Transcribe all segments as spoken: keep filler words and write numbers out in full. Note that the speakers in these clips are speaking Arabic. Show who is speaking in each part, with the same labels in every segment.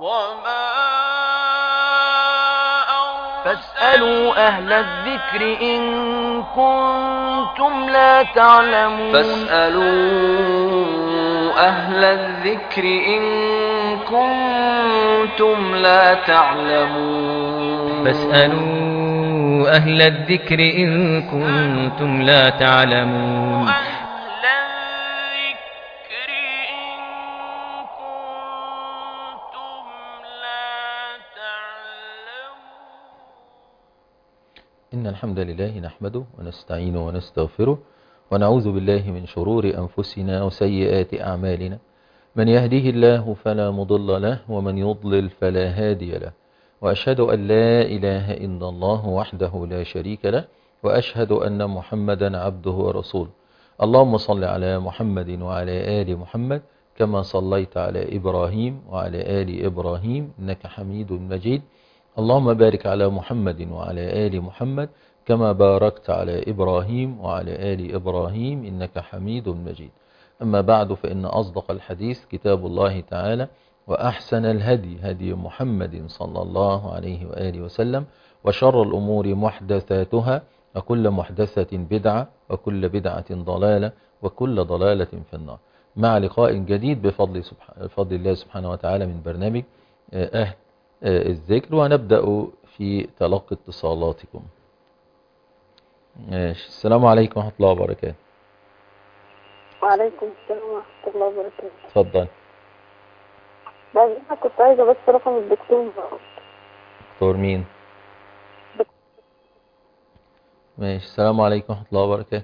Speaker 1: فاسألوا أهل الذكر إن كنتم لا تعلمون
Speaker 2: فاسألوا أهل الذكر إن كنتم لا تعلمون
Speaker 3: فاسألوا أهل الذكر إن كنتم لا تعلمون
Speaker 4: إن الحمد لله نحمده ونستعينه ونستغفره ونعوذ بالله من شرور أنفسنا وسيئات أعمالنا. من يهده الله فلا مضل له ومن يضلل فلا هادي له، وأشهد أن لا إله إلا الله وحده لا شريك له، وأشهد أن محمدا عبده ورسوله. اللهم صل على محمد وعلى آل محمد كما صليت على إبراهيم وعلى آل إبراهيم إنك حميد مجيد. اللهم بارك على محمد وعلى آل محمد كما باركت على إبراهيم وعلى آل إبراهيم إنك حميد مجيد. أما بعد، فإن أصدق الحديث كتاب الله تعالى، وأحسن الهدي هدي محمد صلى الله عليه وآله وسلم، وشر الأمور محدثاتها، وكل محدثة بدعة، وكل بدعة ضلالة، وكل ضلالة في النار. مع لقاء جديد بفضل, سبحانه بفضل الله سبحانه وتعالى من برنامج أهل الذكر، ونبدأ في تلقي اتصالاتكم. السلام عليكم ورحمة الله وبركاته.
Speaker 5: وعليكم السلام ورحمة الله وبركاته.
Speaker 4: اتفضل.
Speaker 5: بس أنا كنت عايزة بس رقم الدكتور.
Speaker 4: دكتور مين؟ ماشي. السلام عليكم ورحمة الله وبركاته.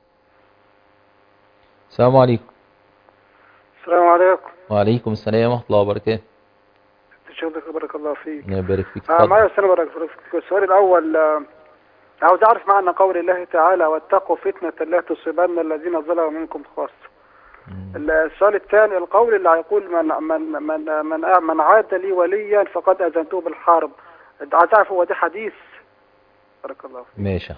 Speaker 4: السلام عليكم.
Speaker 6: السلام عليكم.
Speaker 4: وعليكم السلام ورحمة الله وبركاته.
Speaker 6: شكرا، بارك الله فيك.
Speaker 4: الله يبارك فيك.
Speaker 6: آه معايا السلام بارك فيك. السؤال الأول، آه عاوز أعرف معنى قول الله تعالى واتقوا فتنة لا تصيبن الذين ظلموا منكم خاصة. السؤال الثاني، القول اللي هيقول من من من من, من عاد لي وليا فقد أذنته بالحرب، عايز أعرف هو ده حديث؟ بارك الله فيك.
Speaker 4: ماشي.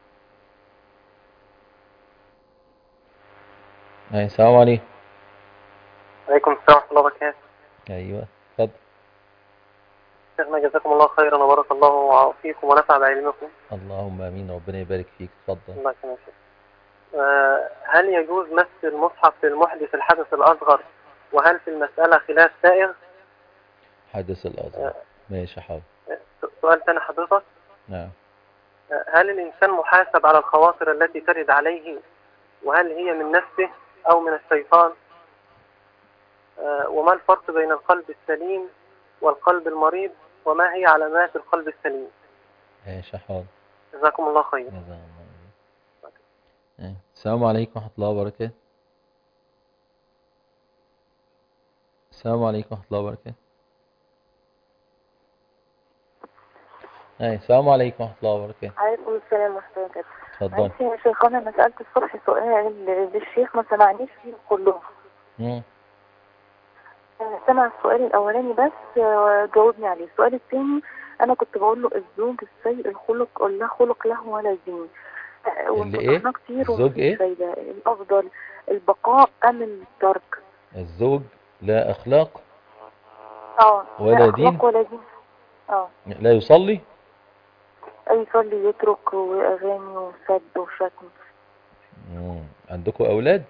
Speaker 4: السلام عليكم.
Speaker 7: وعليكم السلام ورحمة الله وبركاته.
Speaker 4: أيوه اتفضل.
Speaker 7: شيخنا جزاكم الله خيرا وبارك الله فيكم ونفع بعلمكم.
Speaker 4: اللهم امين، ربنا يبارك فيك. اتفضل.
Speaker 7: الله يكرمك. آه هل يجوز مس المصحف للمحدث الحدث الأصغر، وهل في المسألة خلاف سائغ؟
Speaker 4: حدث الأصغر. آه ماشي حاضر.
Speaker 7: سؤال ثاني حضرتك.
Speaker 4: نعم.
Speaker 7: آه هل الإنسان محاسب على الخواطر التي ترد عليه، وهل هي من نفسه أو من الشيطان؟ آه وما الفرق بين القلب السليم والقلب المريض، وما هي علامات القلب السليم؟
Speaker 4: ماشي حاضر.
Speaker 7: جزاكم الله خير.
Speaker 4: جزاكم الله. السلام عليكم ورحمة الله وبركاته. السلام عليكم ورحمة الله وبركاته. السلام عليكم ورحمة الله وبركاته.
Speaker 5: عليكم السلام ورحمة الله وبركاته.
Speaker 4: اتفضل.
Speaker 5: يا شيخ، أنا سألت الصبح سؤال للشيخ ما سمعنيش فيه كلهم.
Speaker 4: امم
Speaker 5: سمع السؤال الأولاني بس جاوبني عليه. السؤال الثاني أنا كنت بقول له الزوج السيء الخلق لا خلق له ولا دين.
Speaker 4: اللي ايه؟ الزوج ايه؟
Speaker 5: فايدة. الأفضل البقاء أم الترك؟
Speaker 4: الزوج لا أخلاق
Speaker 5: اه
Speaker 4: ولا
Speaker 5: لا
Speaker 4: دين
Speaker 5: أخلاق ولا دين. اه
Speaker 4: لا يصلي.
Speaker 5: أي يصلي يترك وأغاني وسب وشتم.
Speaker 4: امم عندكم أولاد؟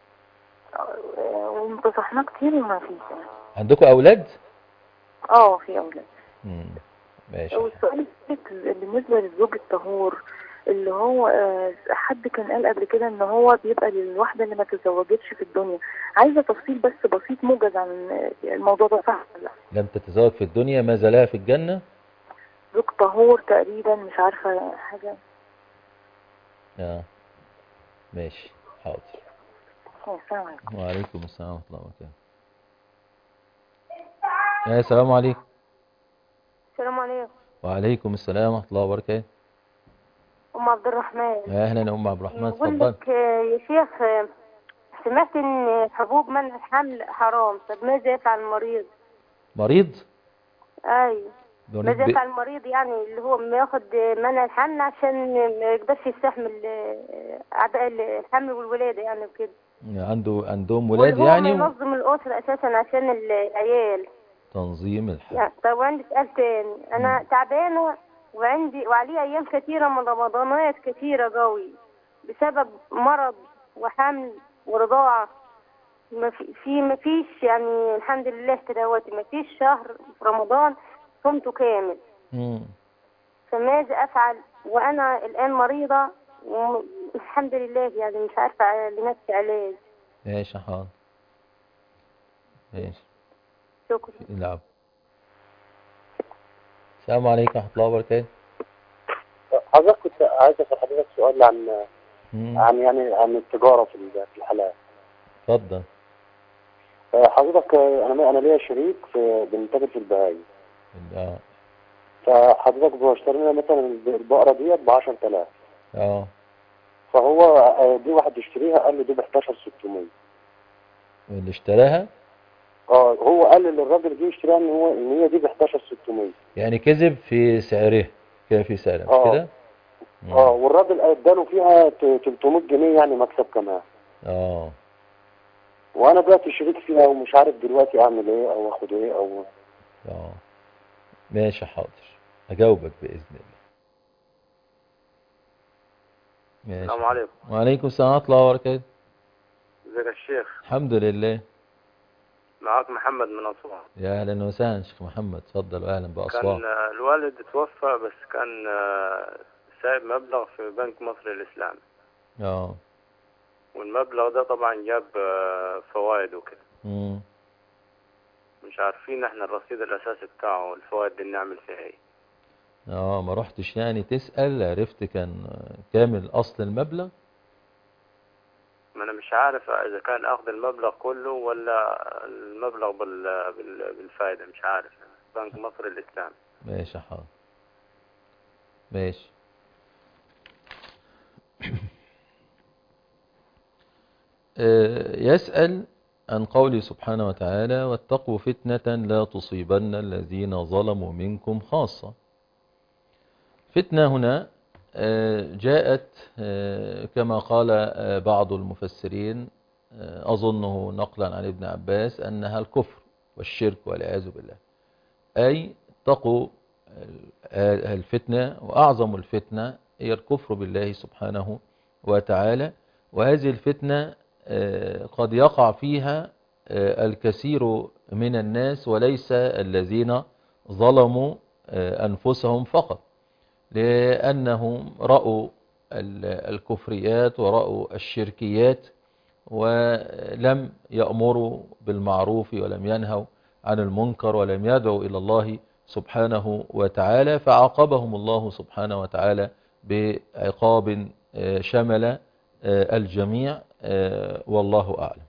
Speaker 5: وانتصحنا كتير وما فيش.
Speaker 4: عندكم أولاد؟
Speaker 5: اه في أولاد.
Speaker 4: امم ماشي.
Speaker 5: والسؤال بالنسبة للزوج الطهور، اللي هو حد كان قال قبل كده ان هو بيبقى للواحدة اللي ما تزوجتش في الدنيا. عايزة تفصيل بس بسيط موجز عن الموضوع ده، صح ولا لا؟
Speaker 4: لم تتزوج في الدنيا ماذا لها في الجنة؟
Speaker 5: زوج طهور تقريبا، مش عارفة حاجة.
Speaker 4: اه ماشي حاضر.
Speaker 5: السلام عليكم.
Speaker 4: وعليكم السلام ورحمة الله وبركاته. يا السلام عليكم.
Speaker 5: السلام عليكم.
Speaker 4: وعليكم السلام ورحمة الله وبركاته.
Speaker 5: أم عبد الرحمن.
Speaker 4: أهلا يا أم عبد الرحمن،
Speaker 5: بقول
Speaker 4: اتفضل.
Speaker 5: لك يا شيخ، سمعت إن حبوب منع الحمل حرام، طب ماذا يفعل المريض؟
Speaker 4: مريض؟
Speaker 5: أيوه. ماذا
Speaker 4: ب...
Speaker 5: يفعل المريض يعني اللي هو ما ياخد منع الحمل عشان ما يقدرش يستحمل أعباء الحمل والولادة يعني وكده.
Speaker 4: عنده عندهم ولاد يعني؟
Speaker 5: وهو ما ينظم الأسرة أساسا عشان العيال.
Speaker 4: تنظيم الحج.
Speaker 8: يعني طب وعندي سؤال تاني، أنا تعبانة وعندي وعلي أيام كثيرة من رمضانات كثيرة قوي بسبب مرض وحمل ورضاعة. ما في في ما فيش يعني الحمد لله كدهوتي ما فيش شهر في رمضان صمته كامل.
Speaker 4: مم.
Speaker 8: فماذا أفعل وأنا الآن مريضة والحمد لله يعني مش عارفة لنفسي علاج.
Speaker 4: ماشي حاضر. ماشي.
Speaker 8: شكرا.
Speaker 4: العب. السلام عليكم ورحمة الله وبركاته.
Speaker 9: حضرتك كنت عايز اسال حضرتك سؤال عن
Speaker 4: مم.
Speaker 9: عن يعني عن التجاره في في الحلال.
Speaker 4: اتفضل.
Speaker 9: حضرتك انا انا ليا شريك في بنتاجر في البهايم.
Speaker 4: اه.
Speaker 9: فحضرتك بشتري لنا مثلا البقره ديت ب عشرة آلاف.
Speaker 4: اه.
Speaker 9: فهو دي واحد يشتريها قال لي دي ب احداشر ستمية.
Speaker 4: اللي اشتراها؟
Speaker 9: اه هو قال للراجل جه يشتريها ان هو ان هي دي ب احداشر ستمية.
Speaker 4: يعني كذب في سعرها كده في سعرها مش
Speaker 9: اه
Speaker 4: كده؟
Speaker 9: اه والراجل اداله فيها تلتمية جنيه يعني مكسب كمان.
Speaker 4: اه.
Speaker 9: وانا دلوقتي شريك فيها ومش عارف دلوقتي اعمل ايه او اخد ايه او.
Speaker 4: اه. ماشي حاضر. اجاوبك باذن الله. ماشي.
Speaker 10: السلام عليكم.
Speaker 4: وعليكم السلام ورحمة الله وبركاته.
Speaker 10: ازيك يا شيخ؟
Speaker 4: الحمد لله.
Speaker 10: معاك محمد من أسوان.
Speaker 4: يا اهلا وسهلا شيخ محمد، اتفضل واهلا بأسوان.
Speaker 10: كان الوالد توفى بس كان سايب مبلغ في بنك مصر الإسلامي.
Speaker 4: اه.
Speaker 10: والمبلغ ده طبعا جاب فوائد وكده.
Speaker 4: امم
Speaker 10: مش عارفين احنا الرصيد الأساسي بتاعه الفوائد دي نعمل فيها ايه.
Speaker 4: اه ما رحتش يعني تسأل عرفت كان كامل أصل المبلغ؟
Speaker 10: ما انا مش عارف اذا كان اخذ المبلغ كله ولا المبلغ بال... بال... بالفائدة، مش عارف. بنك مصر الإسلامي.
Speaker 4: ماشي حاضر. ماشي. يسأل عن قوله سبحانه وتعالى واتقوا فتنة لا تصيبن الذين ظلموا منكم خاصة. فتنة هنا جاءت كما قال بعض المفسرين أظنه نقلا عن ابن عباس أنها الكفر والشرك والعياذ بالله، أي اتقوا الفتنة، وأعظم الفتنة هي الكفر بالله سبحانه وتعالى. وهذه الفتنة قد يقع فيها الكثير من الناس وليس الذين ظلموا أنفسهم فقط، لأنهم رأوا الكفريات ورأوا الشركيات ولم يأمروا بالمعروف ولم ينهوا عن المنكر ولم يدعوا إلى الله سبحانه وتعالى، فعاقبهم الله سبحانه وتعالى بعقاب شمل الجميع والله أعلم.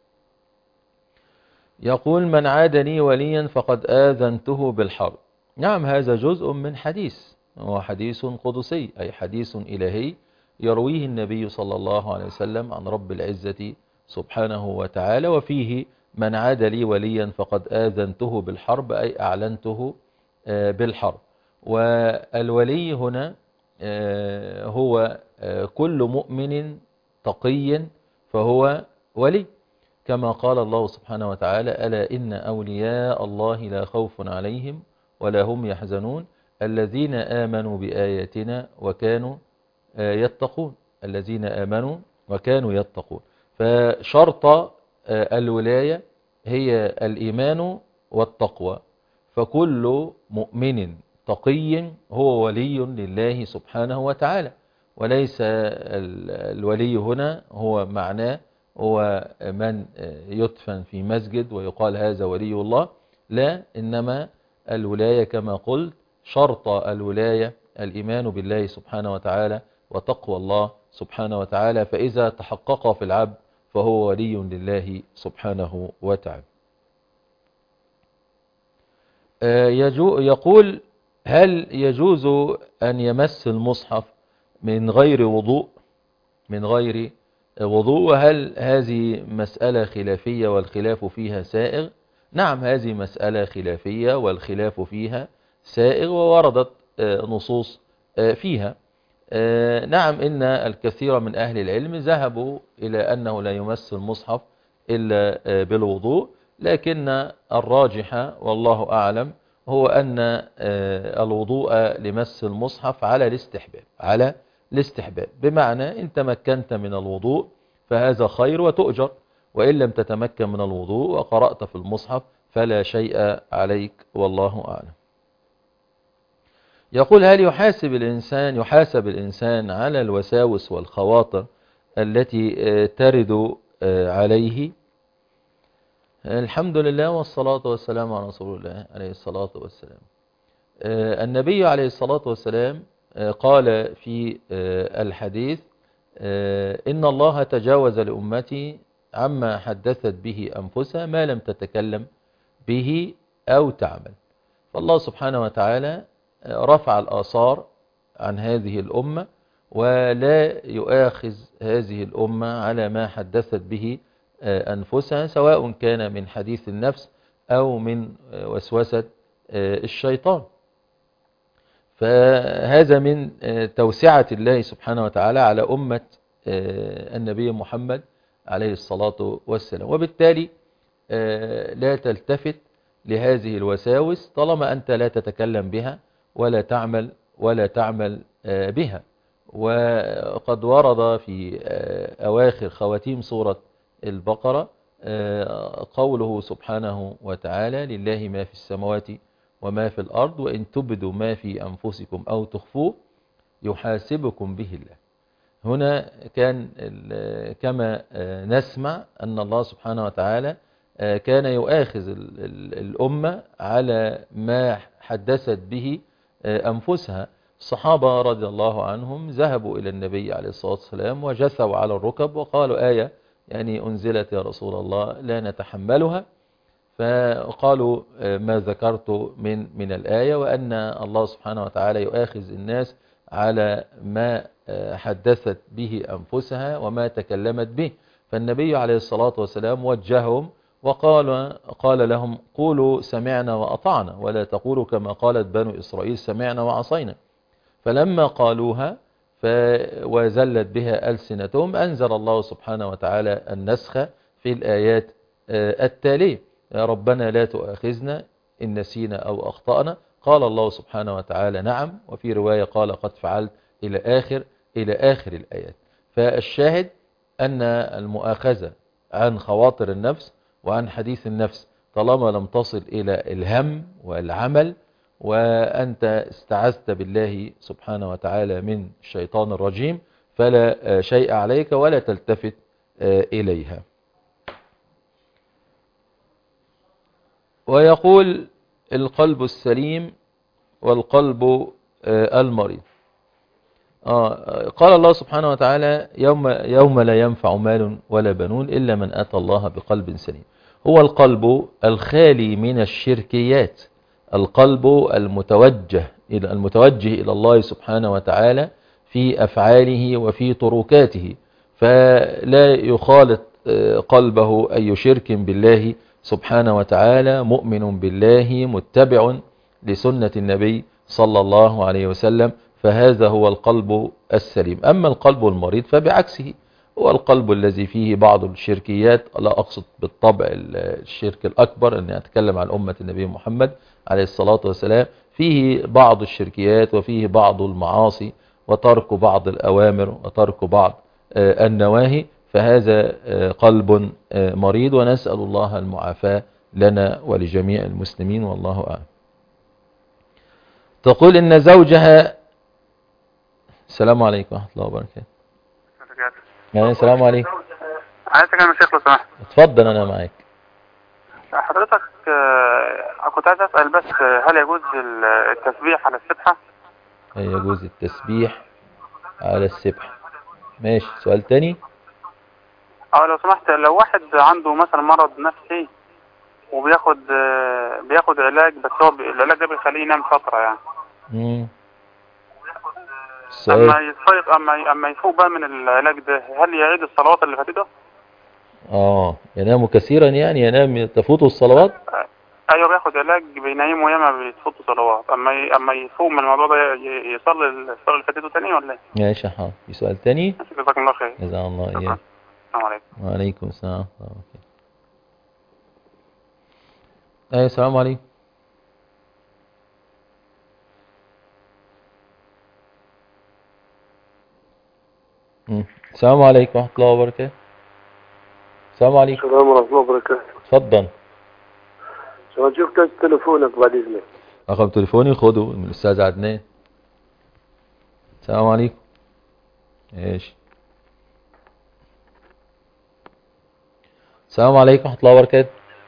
Speaker 4: يقول من عادني وليا فقد آذنته بالحرب. نعم هذا جزء من حديث، هو حديث قدسي أي حديث إلهي يرويه النبي صلى الله عليه وسلم عن رب العزة سبحانه وتعالى، وفيه من عاد لي وليا فقد آذنته بالحرب أي أعلنته بالحرب. والولي هنا هو كل مؤمن تقي فهو ولي، كما قال الله سبحانه وتعالى ألا إن أولياء الله لا خوف عليهم ولا هم يحزنون الذين آمنوا بآياتنا وكانوا يتقون. الذين آمنوا وكانوا يتقون. فشرط الولاية هي الإيمان والتقوى، فكل مؤمن تقي هو ولي لله سبحانه وتعالى، وليس الولي هنا هو معناه هو من يدفن في مسجد ويقال هذا ولي الله، لا، إنما الولاية كما قلت شرط الولاية الإيمان بالله سبحانه وتعالى وتقوى الله سبحانه وتعالى، فإذا تحقق في العبد فهو ولي لله سبحانه وتعالى. يقول هل يجوز أن يمس المصحف من غير وضوء من غير وضوء وهل هذه مسألة خلافية والخلاف فيها سائغ؟ نعم هذه مسألة خلافية والخلاف فيها سائغ ووردت نصوص فيها. نعم إن الكثير من أهل العلم ذهبوا إلى أنه لا يمس المصحف إلا بالوضوء، لكن الراجح والله أعلم هو أن الوضوء لمس المصحف على الاستحباب على الاستحباب بمعنى إن تمكنت من الوضوء فهذا خير وتؤجر، وإن لم تتمكن من الوضوء وقرأت في المصحف فلا شيء عليك والله أعلم. يقول هل يحاسب الإنسان يحاسب الإنسان على الوساوس والخواطر التي ترد عليه؟ الحمد لله والصلاة والسلام على رسول الله عليه الصلاة والسلام. النبي عليه الصلاة والسلام قال في الحديث إن الله تجاوز لأمتي عما حدثت به أنفسها ما لم تتكلم به أو تعمل. فالله سبحانه وتعالى رفع الآثار عن هذه الأمة ولا يؤاخذ هذه الأمة على ما حدثت به أنفسها سواء كان من حديث النفس أو من وسوسة الشيطان. فهذا من توسعة الله سبحانه وتعالى على أمة النبي محمد عليه الصلاة والسلام، وبالتالي لا تلتفت لهذه الوساوس طالما أنت لا تتكلم بها ولا تعمل ولا تعمل بها. وقد ورد في أواخر خواتيم سورة البقرة قوله سبحانه وتعالى لله ما في السماوات وما في الأرض وإن تبدوا ما في أنفسكم أو تخفوه يحاسبكم به الله. هنا كان كما نسمع أن الله سبحانه وتعالى كان يؤاخذ الأمة على ما حدثت به أنفسها. الصحابة رضي الله عنهم ذهبوا إلى النبي عليه الصلاة والسلام وجثوا على الركب وقالوا آية يعني أنزلت يا رسول الله لا نتحملها، فقالوا ما ذكرت من من الآية وأن الله سبحانه وتعالى يؤاخذ الناس على ما حدثت به أنفسها وما تكلمت به. فالنبي عليه الصلاة والسلام وجههم وقال قال لهم قولوا سمعنا وأطعنا ولا تقولوا كما قالت بنو إسرائيل سمعنا وعصينا. فلما قالوها وزلت بها ألسنتهم أنزل الله سبحانه وتعالى النسخ في الآيات التالية يا ربنا لا تؤاخذنا إن نسينا أو أخطأنا. قال الله سبحانه وتعالى نعم، وفي رواية قال قد فعلت إلى آخر إلى آخر الآيات. فالشاهد أن المؤاخذة عن خواطر النفس وعن حديث النفس طالما لم تصل إلى الهم والعمل وأنت استعذت بالله سبحانه وتعالى من الشيطان الرجيم فلا شيء عليك ولا تلتفت إليها. ويقول القلب السليم والقلب المريض. آه قال الله سبحانه وتعالى يوم, يوم لا ينفع مال ولا بنون إلا من أتى الله بقلب سليم. هو القلب الخالي من الشركيات، القلب المتوجه إلى المتوجه إلى الله سبحانه وتعالى في أفعاله وفي تركاته، فلا يخالط قلبه أي شرك بالله سبحانه وتعالى، مؤمن بالله متبع لسنة النبي صلى الله عليه وسلم، فهذا هو القلب السليم. أما القلب المريض فبعكسه هو القلب الذي فيه بعض الشركيات، لا أقصد بالطبع الشرك الأكبر أني أتكلم عن أمة النبي محمد عليه الصلاة والسلام، فيه بعض الشركيات وفيه بعض المعاصي وترك بعض الأوامر وترك بعض النواهي، فهذا قلب مريض، ونسأل الله المعافاة لنا ولجميع المسلمين والله أعلم. تقول إن زوجها السلام عليكم ورحمة الله وبركاته. يعني السلام عليكم.
Speaker 11: عايزك يا شيخ لو سمحت.
Speaker 4: اتفضل أنا معاك.
Speaker 11: حضرتك كنت عايز أسأل بس هل يجوز التسبيح على السبحة؟
Speaker 4: يجوز التسبيح على السبحة. ماشي، سؤال تاني.
Speaker 11: اه لو سمحت، لو واحد عنده مثلا مرض نفسي وبياخد بياخد علاج، بس هو العلاج ده بيخليه ينام فترة يعني.
Speaker 4: امم
Speaker 11: اما يستيقظ اما اما يفوق بقى من العلاج ده، هل يعيد الصلوات اللي فاتته؟
Speaker 4: اه ينام كثيرا يعني ينام تفوته الصلوات؟
Speaker 11: ايوه بياخد علاج بينام وياما بتفوته صلوات، اما اما يفوق من الموضوع ده يصلي الصلاه اللي فاتته تاني ولا ايه؟
Speaker 4: ماشي حاضر. في سؤال تاني؟
Speaker 11: جزاك الله خير.
Speaker 4: جزاك الله اياك.
Speaker 11: السلام عليكم.
Speaker 4: وعليكم السلام. ايوه السلام عليكم. مم. السلام عليكم ورحمة الله وبركاته. السلام عليكم.
Speaker 9: السلام ورحمة الله وبركاته.
Speaker 4: اتفضل.
Speaker 9: سأجيك تليفونك بعد إذنك.
Speaker 4: رقم تليفوني خده من الأستاذ عدنان. السلام عليكم. ماشي. السلام عليكم ورحمة الله وبركاته.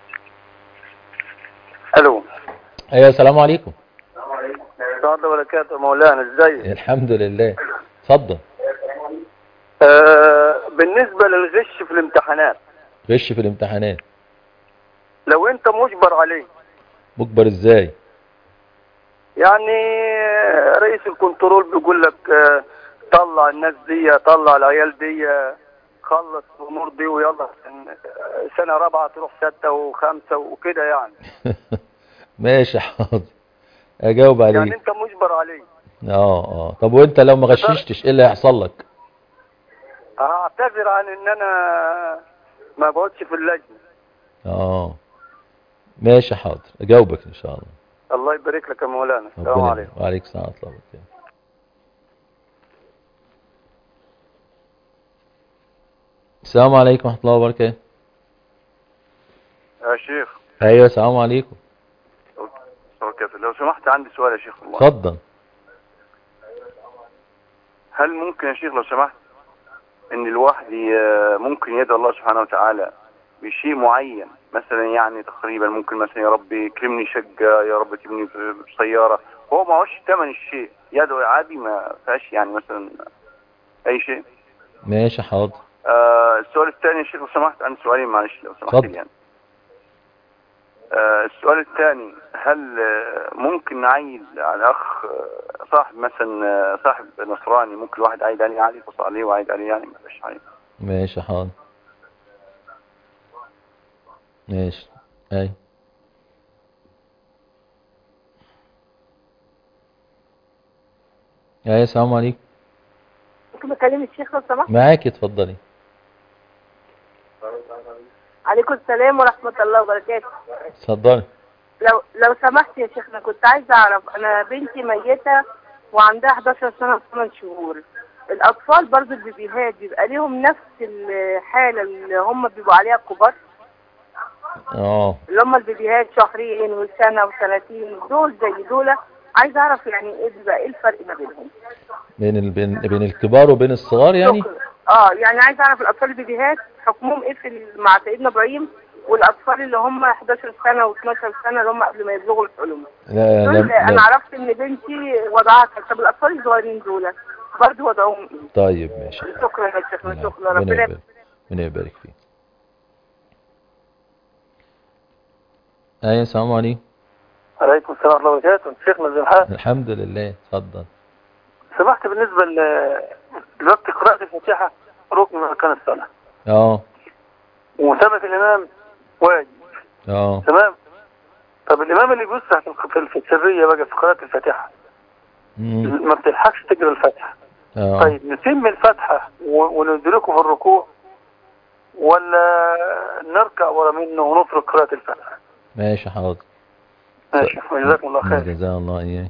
Speaker 9: ألو.
Speaker 4: أيوة السلام عليكم.
Speaker 9: السلام الله وبركاته مولانا، ازيك؟
Speaker 4: الحمد لله. اتفضل.
Speaker 9: آه بالنسبة للغش في الامتحانات.
Speaker 4: غش في الامتحانات.
Speaker 9: لو أنت مجبر عليه.
Speaker 4: مجبر ازاي؟
Speaker 9: يعني رئيس الكنترول بيقول لك آه طلع الناس دي، طلع العيال دي، خلص الأمور دي ويلا سنة رابعة تروح ستة وخمسة وكده يعني.
Speaker 4: ماشي حاضر. اجاوب عليه.
Speaker 9: يعني انت مجبر عليه.
Speaker 4: اه اه طب وانت لو ما غششتش ايه اللي هيحصل لك؟
Speaker 9: هعتذر عن ان انا ما بقعدش في اللجنة.
Speaker 4: اه ماشي حاضر اجاوبك ان شاء الله.
Speaker 9: الله يبارك لك يا مولانا. السلام عليكم.
Speaker 4: وعليكم السلام ورحمة الله وبركاته. السلام عليكم ورحمة الله وبركاته.
Speaker 12: يا شيخ.
Speaker 4: ايوه السلام عليكم.
Speaker 12: لو سمحت عندي سؤال يا شيخ والله.
Speaker 4: اتفضل.
Speaker 12: هل ممكن يا شيخ لو سمحت ان الواحد ممكن يدعو الله سبحانه وتعالى بشيء معين، مثلا يعني تقريبا ممكن مثلا يا رب يكرمني شقة، يا رب تبني بسيارة، هو ما هوش ثمن الشيء، يدعو عادي ما فيهاش يعني مثلا اي شيء؟
Speaker 4: ماشي حاضر.
Speaker 12: آه السؤال الثاني يا شيخ لو سمحت، عندي سؤالين معلش لو سمحت لي يعني. آه السؤال الثاني، هل آه ممكن نعيد على اخ آه صاحب مثلا آه صاحب نصراني، ممكن الواحد عايد عليه عادي، يتصل عليه وعايد عليه يعني ما فيش حاجه؟
Speaker 4: ماشي حاضر. ماشي. اي اي السلام عليكم.
Speaker 13: ممكن اكلم الشيخ لو سمحت؟
Speaker 4: معاكي اتفضلي.
Speaker 13: عليكم السلام ورحمة الله وبركاته.
Speaker 4: اتفضلي.
Speaker 13: لو لو سمحت يا شيخ، انا كنت عايزة اعرف، انا بنتي ميتة وعندها احداشر سنة وثمان شهور. الاطفال برضو البيبيهات بيبقى ليهم نفس الحالة اللي هم بيبقوا عليها الكبار؟
Speaker 4: اه
Speaker 13: اللي هم البيبيهات شهرين وسنة وسنتين، دول زي دول. عايزة اعرف يعني ايه بيبقى ايه الفرق ما بينهم؟
Speaker 4: بين ال... بين بين الكبار وبين الصغار يعني؟
Speaker 13: شكرا. اه يعني عايزة اعرف الاطفال البيبيهات حكمهم ايه في مع سيدنا ابراهيم، والاطفال اللي هم احداشر سنة واثناشر سنة اللي هم قبل ما يبلغوا الحلم.
Speaker 4: لا
Speaker 13: دول
Speaker 4: لا
Speaker 13: انا عرفت ان بنتي وضعها كده. طب الاطفال الصغيرين دول برضه وضعهم ايه؟
Speaker 4: طيب ماشي.
Speaker 13: شكرا يا شيخنا. شكرا.
Speaker 4: ربنا يبارك. ربنا يبارك فيك. ايوه السلام عليكم.
Speaker 9: عليكم السلام ورحمة الله وبركاته. شيخنا زي الحال؟
Speaker 4: الحمد لله. اتفضل.
Speaker 9: سمحت بالنسبة ل دلوقتي قراءة الفاتحة ركن من أركان الصلاة.
Speaker 4: اه.
Speaker 9: ومتابعة الإمام واجب.
Speaker 4: اه.
Speaker 9: تمام. طب الإمام اللي بيوسع في السرية بقى في قراءة الفاتحة
Speaker 4: مم.
Speaker 9: ما بتلحقش تقرأ الفاتحة.
Speaker 4: اه.
Speaker 9: طيب نتم الفاتحة وندركه في الركوع ولا نركع ورا منه ونترك قراءة الفاتحة؟
Speaker 4: ماشي حاضر.
Speaker 9: ماشي وجزاكم الله خير.
Speaker 4: جزاه الله اياك.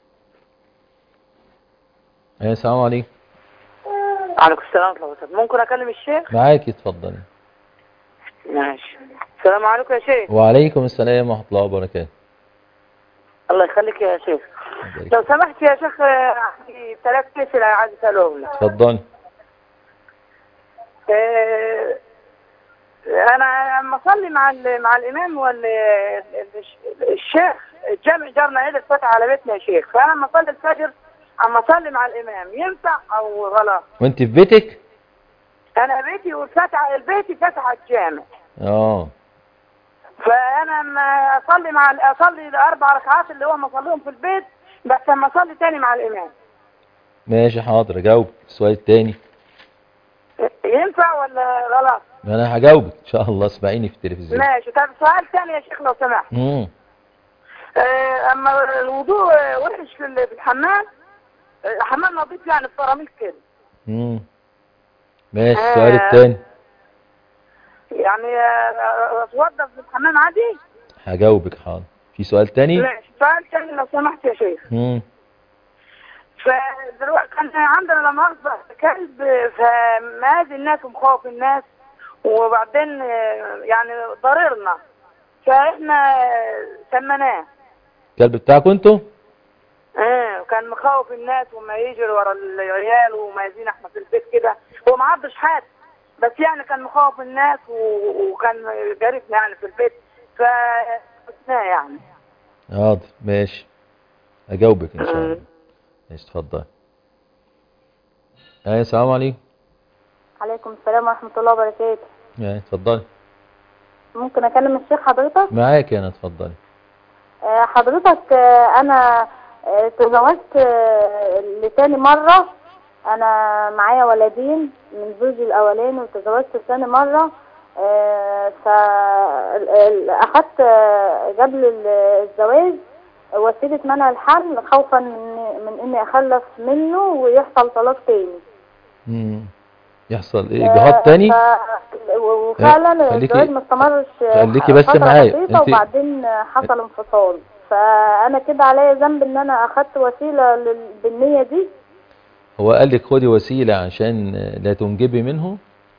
Speaker 4: ايه السلام عليكم.
Speaker 14: عليكم السلام ورحمة الله وبركاته. ممكن اكلم الشيخ؟
Speaker 4: معاكي اتفضلي.
Speaker 14: ماشي. السلام عليكم يا شيخ.
Speaker 4: وعليكم السلام ورحمة الله وبركاته.
Speaker 14: الله يخليك يا شيخ. لو سمحت يا شيخ عندي ثلاث أسئلة عايز اسالهم لك.
Speaker 4: اتفضلي.
Speaker 14: اه انا لما اصلي مع مع الامام والشيخ الجامع جارنا عيد الفتح على بيتنا يا شيخ، فانا لما اصلي الفجر اما اصلي مع الامام ينفع او غلط؟
Speaker 4: وانت في بيتك؟
Speaker 14: انا بيتي والفتح البيت فتح الجامع.
Speaker 4: اه.
Speaker 14: فانا لما اصلي مع اصلي الاربع ركعات اللي هو ما اصليهم في البيت، بس لما اصلي تاني مع الامام.
Speaker 4: ماشي حاضر اجاوب السؤال التاني.
Speaker 14: ينفع ولا غلط؟
Speaker 4: انا هجاوبك ان شاء الله، اسمعيني في التلفزيون.
Speaker 14: ماشي. طب سؤال ثاني يا شيخ لو سمحت.
Speaker 4: امم
Speaker 14: آه اما الوضوء وحش في الحمام، حمام نظيف يعني بفراميل كده.
Speaker 4: امم ماشي. السؤال آه الثاني
Speaker 14: يعني اتوضى في الحمام عادي؟
Speaker 4: هجاوبك حاضر. في سؤال تاني؟
Speaker 14: ماشي. سؤال تاني لو سمحت يا شيخ.
Speaker 4: مم.
Speaker 14: فدلوقتي كان عندنا لما مؤاخذة كلب، فماذي الناس ومخوف الناس، وبعدين يعني ضررنا، فاحنا سمناه.
Speaker 4: الكلب بتاعكم انتوا؟
Speaker 14: اه، وكان مخوف الناس وما يجري ورا العيال وما يزين احنا في البيت كده. هو ما عضش حد، بس يعني كان مخوف الناس وكان جارفنا يعني في البيت، فقلناه يعني.
Speaker 4: حاضر ماشي، هجاوبك ان شاء الله. ماشي اتفضل. ايوه السلام عليكم.
Speaker 8: عليكم السلام ورحمة الله وبركاته.
Speaker 4: ايوه اتفضلي.
Speaker 8: ممكن اكلم الشيخ حضرتك؟
Speaker 4: معاك انا، اتفضلي.
Speaker 8: آه، حضرتك آه، انا آه، تزوجت آه، لتاني مرة. انا معايا ولدين من زوجي الاولاني، وتزوجت لتاني مرة. فاخدت قبل الزواج وسيلة منع الحمل خوفا من, من اني اخلف منه ويحصل طلاق تاني.
Speaker 4: امم يحصل ايه، اجهاض تاني؟
Speaker 8: ف... وفعلا الزواج ما استمرش
Speaker 4: خليكي بس معايا
Speaker 8: انت... وبعدين حصل انفصال. فانا كده عليا ذنب ان انا اخدت وسيلة لل... بالنية دي.
Speaker 4: هو قال لك خدي وسيلة عشان لا تنجبي منه؟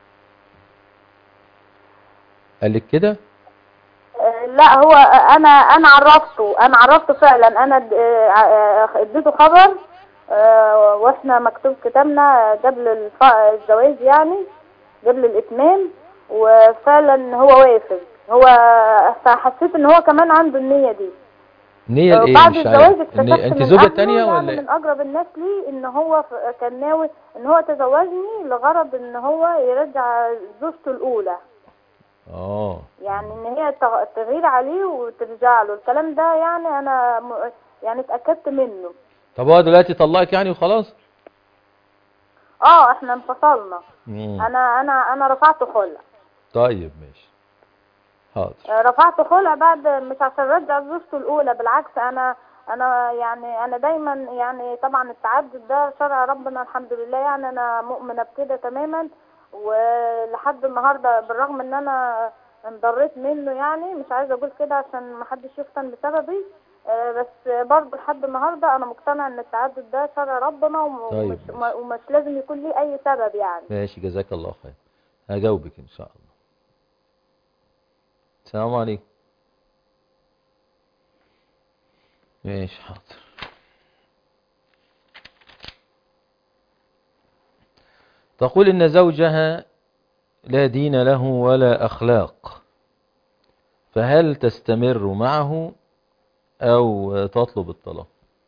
Speaker 4: قال لك كده؟
Speaker 8: لا، هو انا انا عرفته انا عرفته فعلا. انا اديته خبر واحنا مكتوب كتابنا قبل الزواج، يعني قبل الاتمام، وفعلا هو وافق. هو فحسيت ان هو كمان عنده النية دي.
Speaker 4: نية الايه؟
Speaker 8: بعد
Speaker 4: مش
Speaker 8: الزواج
Speaker 4: عارف.
Speaker 8: اكتشفت
Speaker 4: انت
Speaker 8: من
Speaker 4: زوجة
Speaker 8: أهله
Speaker 4: تانية ولا
Speaker 8: يعني
Speaker 4: ايه؟
Speaker 8: من اقرب الناس لي ان هو كان ناوي ان هو تزوجني لغرض ان هو يرجع زوجته الاولى.
Speaker 4: اه
Speaker 8: يعني ان هي تغير عليه وترجع له الكلام ده. يعني انا م... يعني اتأكدت منه.
Speaker 4: طب هو دلوقتي طلقك يعني وخلاص؟
Speaker 8: اه احنا انفصلنا.
Speaker 4: مم.
Speaker 8: انا انا انا رفعت خلع.
Speaker 4: طيب ماشي حاضر.
Speaker 8: رفعت خلع بعد، مش عشان رجع زوجته الاولى، بالعكس. انا انا يعني انا دايما يعني طبعا التعدد ده شرع ربنا الحمد لله، يعني انا مؤمنة بكده تماما. ولحد النهاردة بالرغم ان انا انضريت منه، يعني مش عايزة اقول كده عشان ما حدش يفتن بسببي، بس برضه لحد النهاردة انا مقتنع ان التعدد ده شرع ربنا ومش,
Speaker 4: طيب
Speaker 8: ومش لازم يكون ليه اي سبب يعني.
Speaker 4: ماشي جزاك الله خير. هجاوبك ان شاء الله. السلام عليكم. ماشي حاضر. تقول إن زوجها لا دين له ولا أخلاق، فهل تستمر معه أو تطلب الطلاق؟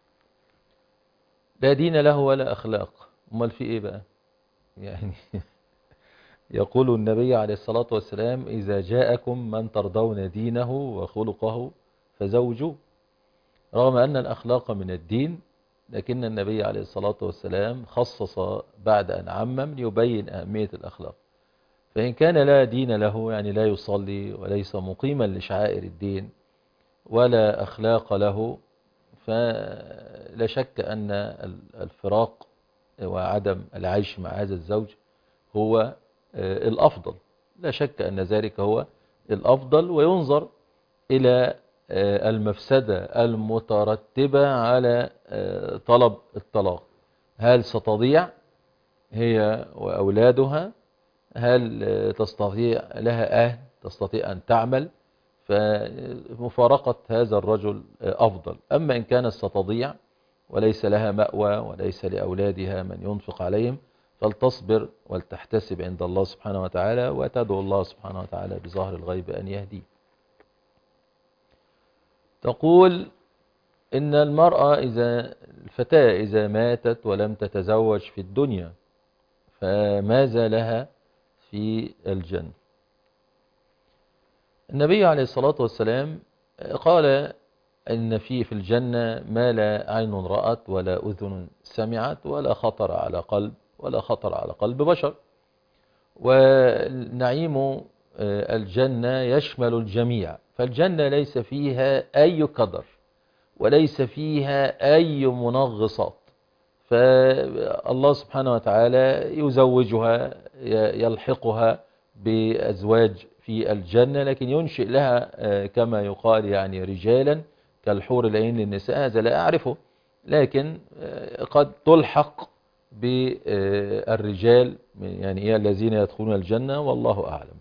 Speaker 4: لا دين له ولا أخلاق، امال في إيه بقى يعني؟ يقول النبي عليه الصلاة والسلام: إذا جاءكم من ترضون دينه وخلقه فزوجوه. رغم أن الأخلاق من الدين، لكن النبي عليه الصلاة والسلام خصص بعد أن عمم ليبين أهمية الأخلاق. فإن كان لا دين له، يعني لا يصلي وليس مقيما لشعائر الدين ولا أخلاق له، فلا شك أن الفراق وعدم العيش مع هذا الزوج هو الأفضل. لا شك أن ذلك هو الأفضل، وينظر إلى المفسدة المترتبة على طلب الطلاق. هل ستضيع هي وأولادها؟ هل تستطيع لها أهل تستطيع أن تعمل؟ فمفارقة هذا الرجل أفضل. أما إن كانت ستضيع وليس لها مأوى وليس لأولادها من ينفق عليهم، فلتصبر ولتحتسب عند الله سبحانه وتعالى، وتدعو الله سبحانه وتعالى بظاهر الغيب أن يهديه. تقول إن المرأة إذا الفتاة إذا ماتت ولم تتزوج في الدنيا فماذا لها في الجنة؟ النبي عليه الصلاة والسلام قال إن في في الجنة ما لا عين رأت ولا أذن سمعت ولا خطر على قلب ولا خطر على قلب بشر. ونعيم الجنة يشمل الجميع، فالجنة ليس فيها أي قدر وليس فيها أي منغصات. فالله سبحانه وتعالى يزوجها، يلحقها بأزواج في الجنة، لكن ينشئ لها كما يقال يعني رجالا كالحور العين للنساء، هذا لا أعرفه، لكن قد تلحق بالرجال يعني إيه الذين يدخلون الجنة، والله أعلم.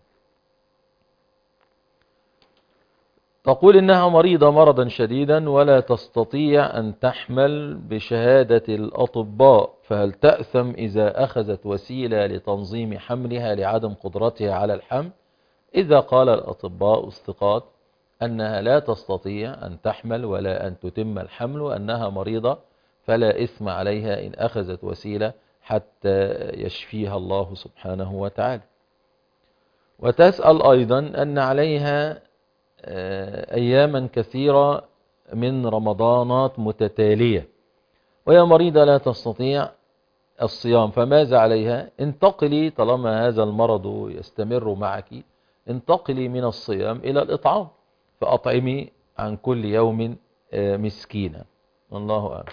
Speaker 4: تقول إنها مريضة مرضا شديدا ولا تستطيع أن تحمل بشهادة الأطباء، فهل تأثم إذا أخذت وسيلة لتنظيم حملها لعدم قدرتها على الحمل؟ إذا قال الأطباء الثقات أنها لا تستطيع أن تحمل ولا أن تتم الحمل وأنها مريضة، فلا إثم عليها إن أخذت وسيلة حتى يشفيها الله سبحانه وتعالى. وتسأل أيضا أن عليها أياما كثيرة من رمضانات متتالية وهي مريضة لا تستطيع الصيام، فماذا عليها؟ انتقلي طالما هذا المرض يستمر معك، انتقلي من الصيام إلى الإطعام، فأطعمي عن كل يوم مسكينا. الله أعلم.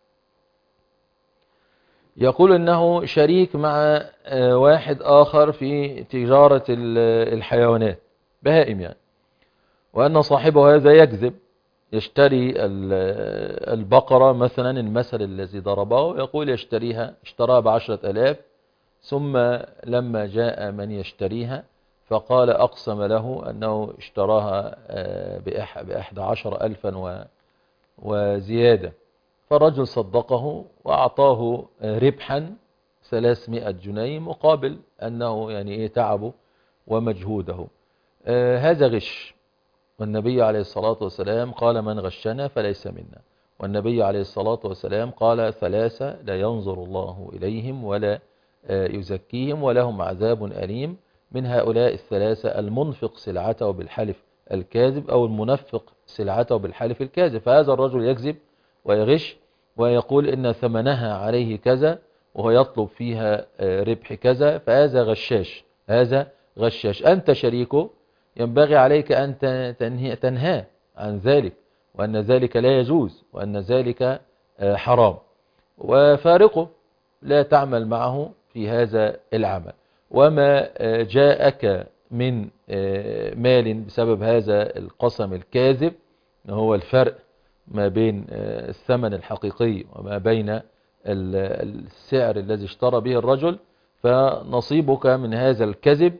Speaker 4: يقول إنه شريك مع واحد آخر في تجارة الحيوانات بهائم يعني، وأن صاحبه هذا يكذب، يشتري البقرة مثلا المثل الذي ضربه، يقول يشتريها اشتراها بعشرة ألاف، ثم لما جاء من يشتريها فقال أقسم له أنه اشتراها بأحد عشر ألفا وزيادة، فالرجل صدقه وأعطاه ربحا ثلاثمائة جنيه مقابل أنه يعني إيه تعبه ومجهوده. هذا غش، والنبي عليه الصلاة والسلام قال من غشنا فليس منا، والنبي عليه الصلاة والسلام قال ثلاثة لا ينظر الله إليهم ولا يزكيهم ولهم عذاب أليم، من هؤلاء الثلاثة المنفق سلعته بالحلف الكاذب أو المنفق سلعته بالحلف الكاذب. فهذا الرجل يكذب ويغش ويقول إن ثمنها عليه كذا وهو يطلب فيها ربح كذا، فهذا غشاش، هذا غشاش. أنت شريكه ينبغي عليك أن تنهى عن ذلك، وأن ذلك لا يجوز، وأن ذلك حرام، وفارقه لا تعمل معه في هذا العمل. وما جاءك من مال بسبب هذا القسم الكاذب هو الفرق ما بين الثمن الحقيقي وما بين السعر الذي اشترى به الرجل، فنصيبك من هذا الكذب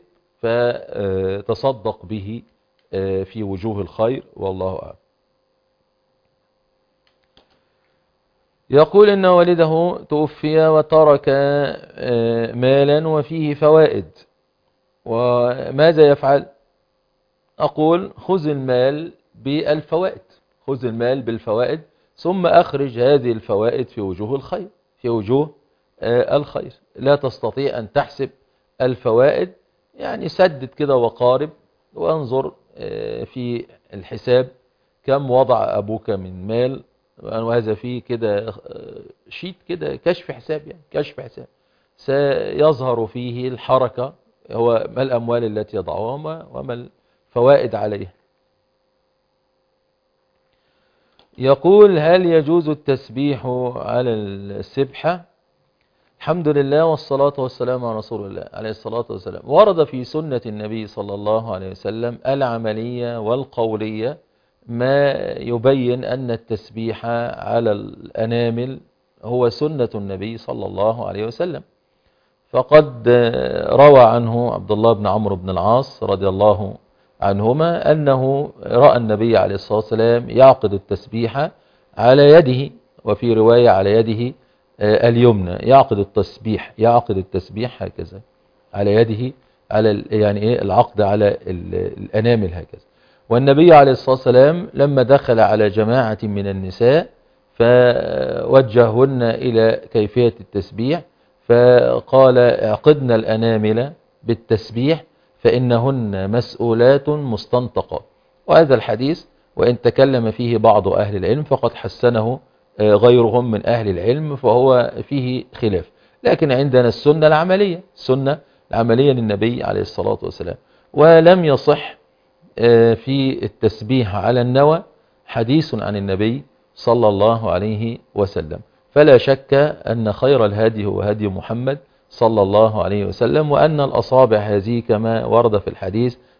Speaker 4: فتصدق به في وجوه الخير، والله أعلم. يقول إن والده توفي وترك مالا وفيه فوائد، وماذا يفعل؟ أقول خذ المال بالفوائد، خذ المال بالفوائد ثم أخرج هذه الفوائد في وجوه الخير، في وجوه الخير. لا تستطيع أن تحسب الفوائد، يعني سدد كده وقارب وانظر في الحساب كم وضع أبوك من مال، وهذا فيه كده شيت كده كشف حساب، يعني كشف حساب سيظهر فيه الحركة، هو ما الأموال التي يضعها وما الفوائد عليها. يقول هل يجوز التسبيح على السبحة؟ الحمد لله والصلاة والسلام على رسول الله عليه الصلاة والسلام. ورد في سنة النبي صلى الله عليه وسلم العملية والقولية ما يبين أن التسبيح على الأنامل هو سنة النبي صلى الله عليه وسلم. فقد روى عنه عبد الله بن عمرو بن العاص رضي الله عنهما أنه رأى النبي عليه الصلاة والسلام يعقد التسبيح على يده، وفي رواية على يده اليمنى، يعقد التسبيح يعقد التسبيح هكذا على يده، على يعني ايه العقد على الأنامل هكذا. والنبي عليه الصلاة والسلام لما دخل على جماعة من النساء فوجههن إلى كيفية التسبيح، فقال اعقدن الأنامل بالتسبيح فإنهن مسؤولات مستنطقات. وهذا الحديث وإن تكلم فيه بعض أهل العلم فقد حسنه غيرهم من أهل العلم، فهو فيه خلاف، لكن عندنا السنة العملية، السنة العملية للنبي عليه الصلاة والسلام. ولم يصح في التسبيح على النوى حديث عن النبي صلى الله عليه وسلم، فلا شك أن خير الهدي هو هدي محمد صلى الله عليه وسلم، وأن الأصابع هذه كما ورد في الحديث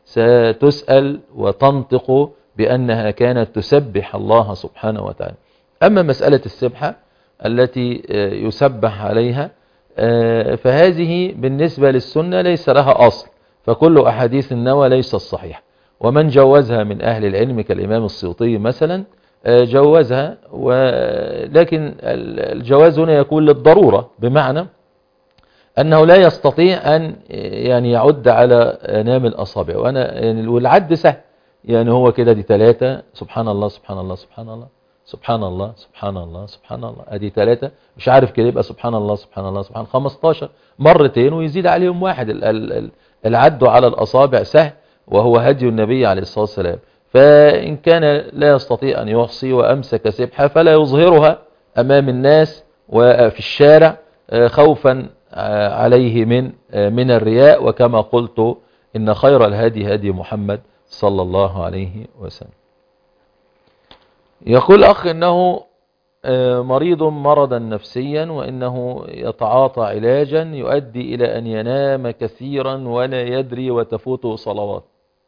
Speaker 4: ستسأل وتنطق بأنها كانت تسبح الله سبحانه وتعالى. أما مسألة السبحة التي يسبح عليها فهذه بالنسبة للسنة ليس لها أصل، فكل أحاديث النوى ليس الصحيح، ومن جوزها من أهل العلم كالإمام السيوطي مثلا جوزها، ولكن الجواز هنا يكون للضرورة، بمعنى أنه لا يستطيع أن يعني يعد على نام الأصابع، وأنا يعني والعد سهل، يعني هو كده دي ثلاثة، سبحان الله سبحان الله سبحان الله سبحان الله سبحان الله سبحان الله، ادي ثلاثة، مش عارف كده يبقى سبحان الله سبحان الله سبحان خمستاشر مرتين ويزيد عليهم واحد. العد على الأصابع سهل، وهو هدي النبي عليه الصلاة والسلام. فإن كان لا يستطيع أن يحصي وأمسك سبحة فلا يظهرها أمام الناس وفي الشارع خوفا عليه من من الرياء، وكما قلت إن خير الهدي هدي محمد صلى الله عليه وسلم. يقول أخ إنه مريض مرضا نفسيا، وإنه يتعاطى علاجا يؤدي إلى أن ينام كثيرا ولا يدري وتفوته صلوات.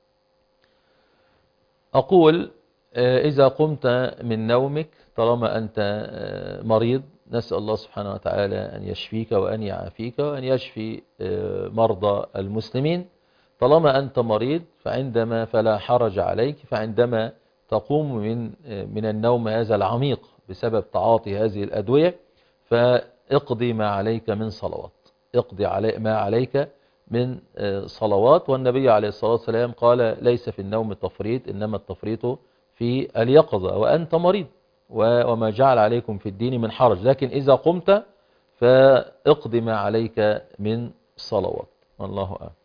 Speaker 4: أقول إذا قمت من نومك طالما أنت مريض، نسأل الله سبحانه وتعالى أن يشفيك وأن يعافيك وأن يشفي مرضى المسلمين. طالما أنت مريض فعندما فلا حرج عليك، فعندما تقوم من من النوم هذا العميق بسبب تعاطي هذه الأدوية فاقضي ما عليك من صلوات، اقضي علي ما عليك من صلوات. والنبي عليه الصلاة والسلام قال ليس في النوم تفريط، إنما التفريط في اليقظة وأنت مريض، وما جعل عليكم في الدين من حرج، لكن إذا قمت فاقضي ما عليك من صلوات. والله أعلم.